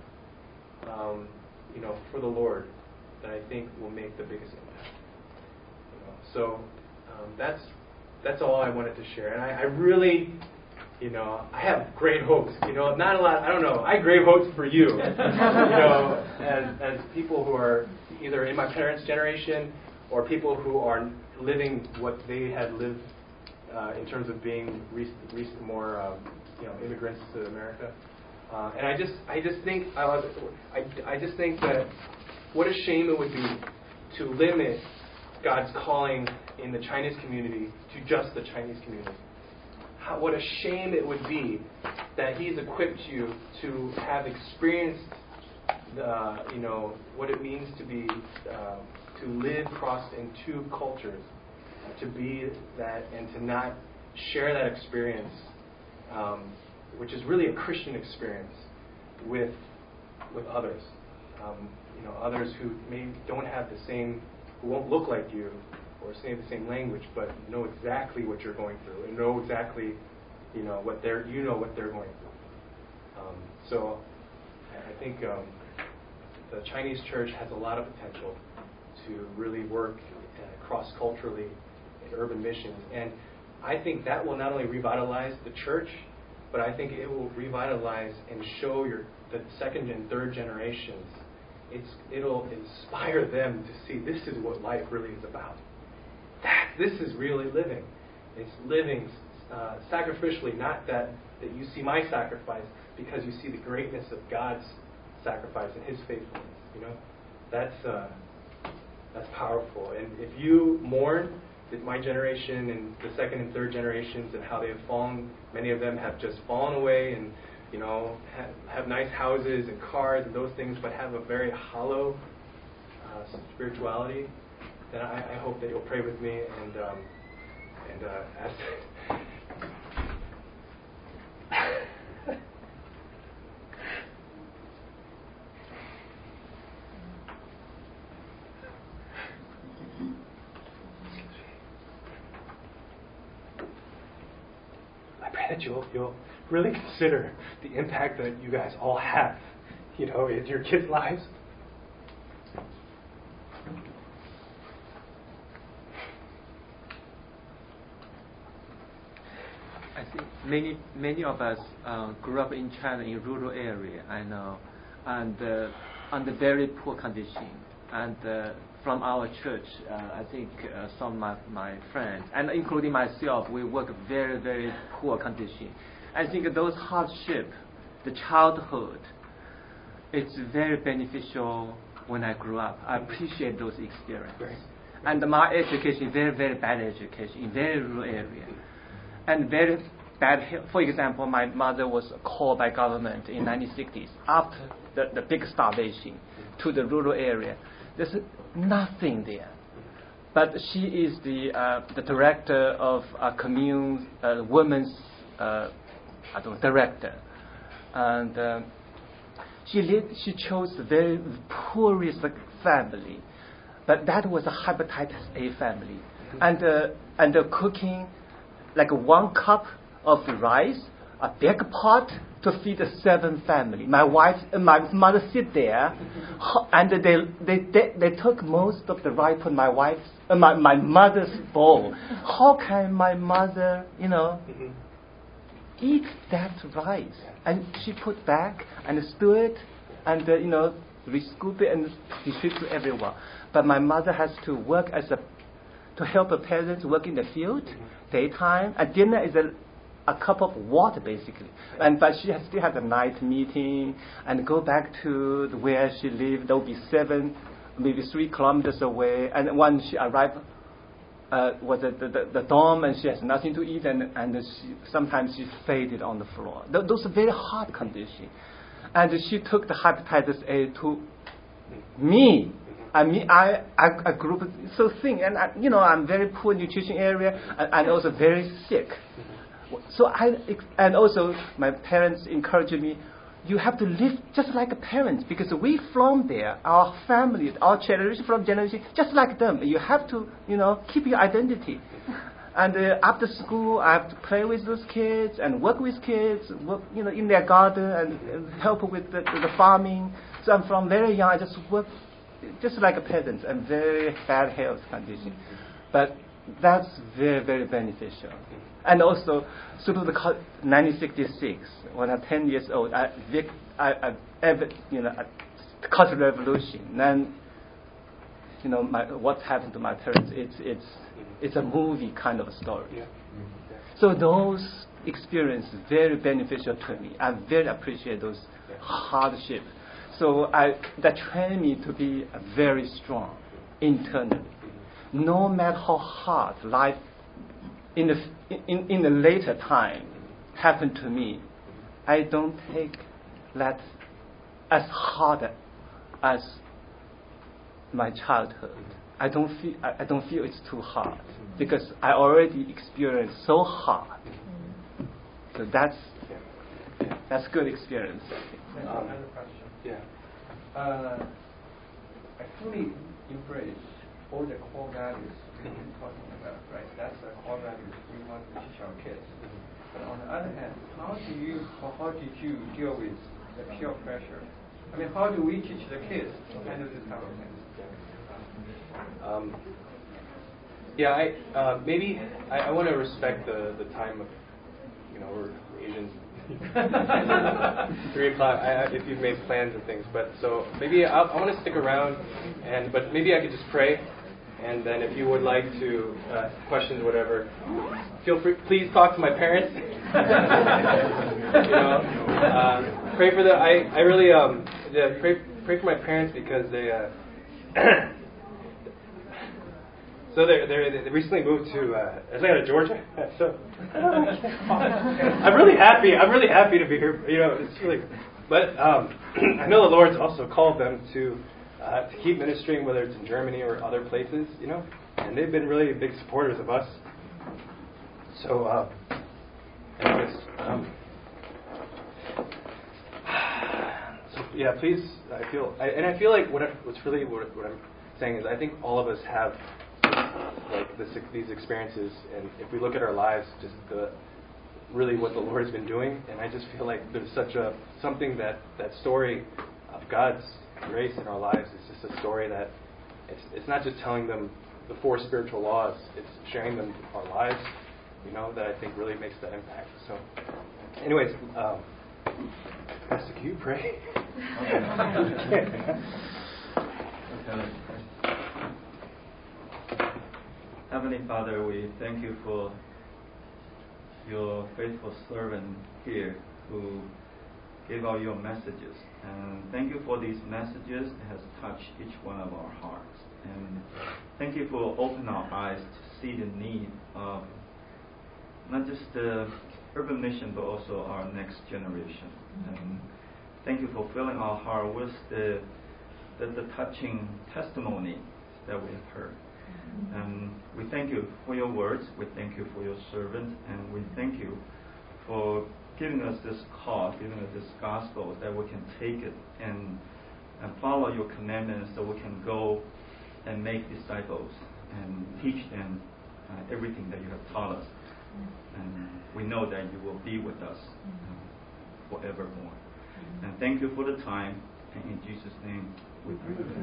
um, you know, for the Lord, that I think will make the biggest impact. You know, so um, that's that's all I wanted to share, and I, I really. You know, I have great hopes. You know, not a lot. I don't know. I have great hopes for you. You know, as as people who are either in my parents' generation or people who are living what they had lived uh, in terms of being recent, recent more, um, you know, immigrants to America. Uh, and I just, I just think, I, I, I just think that what a shame it would be to limit God's calling in the Chinese community to just the Chinese community. How, what a shame it would be that He's equipped you to have experienced, uh, you know, what it means to be, uh, to live crossed in two cultures, to be that and to not share that experience, um, which is really a Christian experience, with with others, um, you know, others who maybe don't have the same, who won't look like you, or say the same language, but know exactly what you're going through, and know exactly, you know, what they're, you know, what they're going through. Um, so, I think um, the Chinese church has a lot of potential to really work uh, cross-culturally in urban missions, and I think that will not only revitalize the church, but I think it will revitalize and show your the second and third generations. It's it'll inspire them to see this is what life really is about. That this is really living. It's living uh, sacrificially, not that, that you see my sacrifice, because you see the greatness of God's sacrifice and His faithfulness. You know, that's uh, that's powerful. And if you mourn that my generation and the second and third generations and how they have fallen, many of them have just fallen away, and you know have, have nice houses and cars and those things, but have a very hollow uh, spirituality. Then I, I hope that you'll pray with me and um, and uh, ask. I pray that you'll you'll really consider the impact that you guys all have, you know, in your kids' lives. I think many many of us uh, grew up in China in rural area, I know, and uh, under very poor condition. And uh, from our church, uh, I think uh, some of my, my friends, and including myself, we work very very poor condition. I think those hardship, the childhood, it's very beneficial when I grew up. I appreciate those experiences. And my education is very very bad education in very rural area. And very bad health. For example, my mother was called by government in nineteen sixties after the, the big starvation to the rural area. There's nothing there. But she is the uh, the director of a commune, uh, women's, uh, I don't know, director. And uh, She lived, she chose the very poorest family, but that was a hepatitis A family, and uh, and uh, cooking like one cup of rice, a big pot to feed a seven family. My wife, uh, my mother sit there, and they they they, they took most of the rice from my wife's, uh, my my mother's bowl. How can my mother, you know, eat that rice? And she put back and stir it, and uh, you know, re-scoop it and distribute to everyone. But my mother has to work as a to help her parents work in the field, daytime, and dinner is a a cup of water basically. And but she has, still has a night meeting and go back to the, where she lived. That would be seven, maybe three kilometers away. And when she arrived, uh, was at the, the, the dorm, and she has nothing to eat, and and she, sometimes she faded on the floor. Th- those are very hard conditions. And she took the hepatitis A to me. I mean, I, I, I grew up so thin, and I, you know, I'm very poor nutrition area, and, and also very sick. So I, and also my parents encouraged me, you have to live just like a parent, because we from there, our family, our generation from generation, just like them. You have to, you know, keep your identity. And uh, after school, I have to play with those kids and work with kids, work, you know, in their garden and, and help with the, the farming. So I'm from very young, I just work just like a parent, and very bad health condition. But that's very, very beneficial. And also, through the nineteen sixty-six, when I'm ten years old, I, I, I, I you know, the Cultural Revolution. Then, you know, my, what happened to my parents? It's it's it's a movie kind of a story. Yeah. So those experiences very beneficial to me. I very appreciate those hardships. So I that trained me to be very strong internally. No matter how hard life in the in, in the later time happened to me, I don't take that as hard as my childhood. I don't feel I, I don't feel it's too hard, because I already experienced so hard. So that's that's good experience. Um, Another question. Yeah. Uh, I fully embrace all the core values we've been talking about, right? That's the core values we want to teach our kids. But on the other hand, how do you, or how did you deal with the peer pressure? I mean, how do we teach the kids to handle this kind of things? Um, yeah, I uh, maybe I, I want to respect the, the time of, you know, we're Asians. Three o'clock. I, if you've made plans and things, but so maybe I'll, I want to stick around, and but maybe I could just pray, and then if you would like to uh, questions, whatever, feel free. Please talk to my parents. you know, uh, pray for the. I I really um yeah, pray pray for my parents, because they. Uh, So they they recently moved to uh, Atlanta, Georgia. So I'm really happy. I'm really happy to be here. You know, it's really. But um, I know the Lord's also called them to uh, to keep ministering, whether it's in Germany or other places. You know, and they've been really big supporters of us. So, uh, anyways, um, so yeah, please. I feel, I, and I feel like what I, what's really what, what I'm saying is, I think all of us have. Like this, these experiences, and if we look at our lives, just the really what the Lord has been doing, and I just feel like there's such a something that that story of God's grace in our lives is just a story that it's it's not just telling them the four spiritual laws, it's sharing them our lives, you know, that I think really makes that impact. So, anyways, um, Pastor, can you pray? Heavenly Father, we thank you for your faithful servant here who gave out your messages. And thank you for these messages that has touched each one of our hearts. And thank you for opening our eyes to see the need of not just the urban mission, but also our next generation. And thank you for filling our heart with the, the, the touching testimony that we have heard. And we thank you for your words, we thank you for your servant, and we thank you for giving us this call, giving us this gospel, that we can take it and, and follow your commandments, so we can go and make disciples and teach them uh, everything that you have taught us. And we know that you will be with us uh, forevermore. And thank you for the time. And in Jesus' name we pray.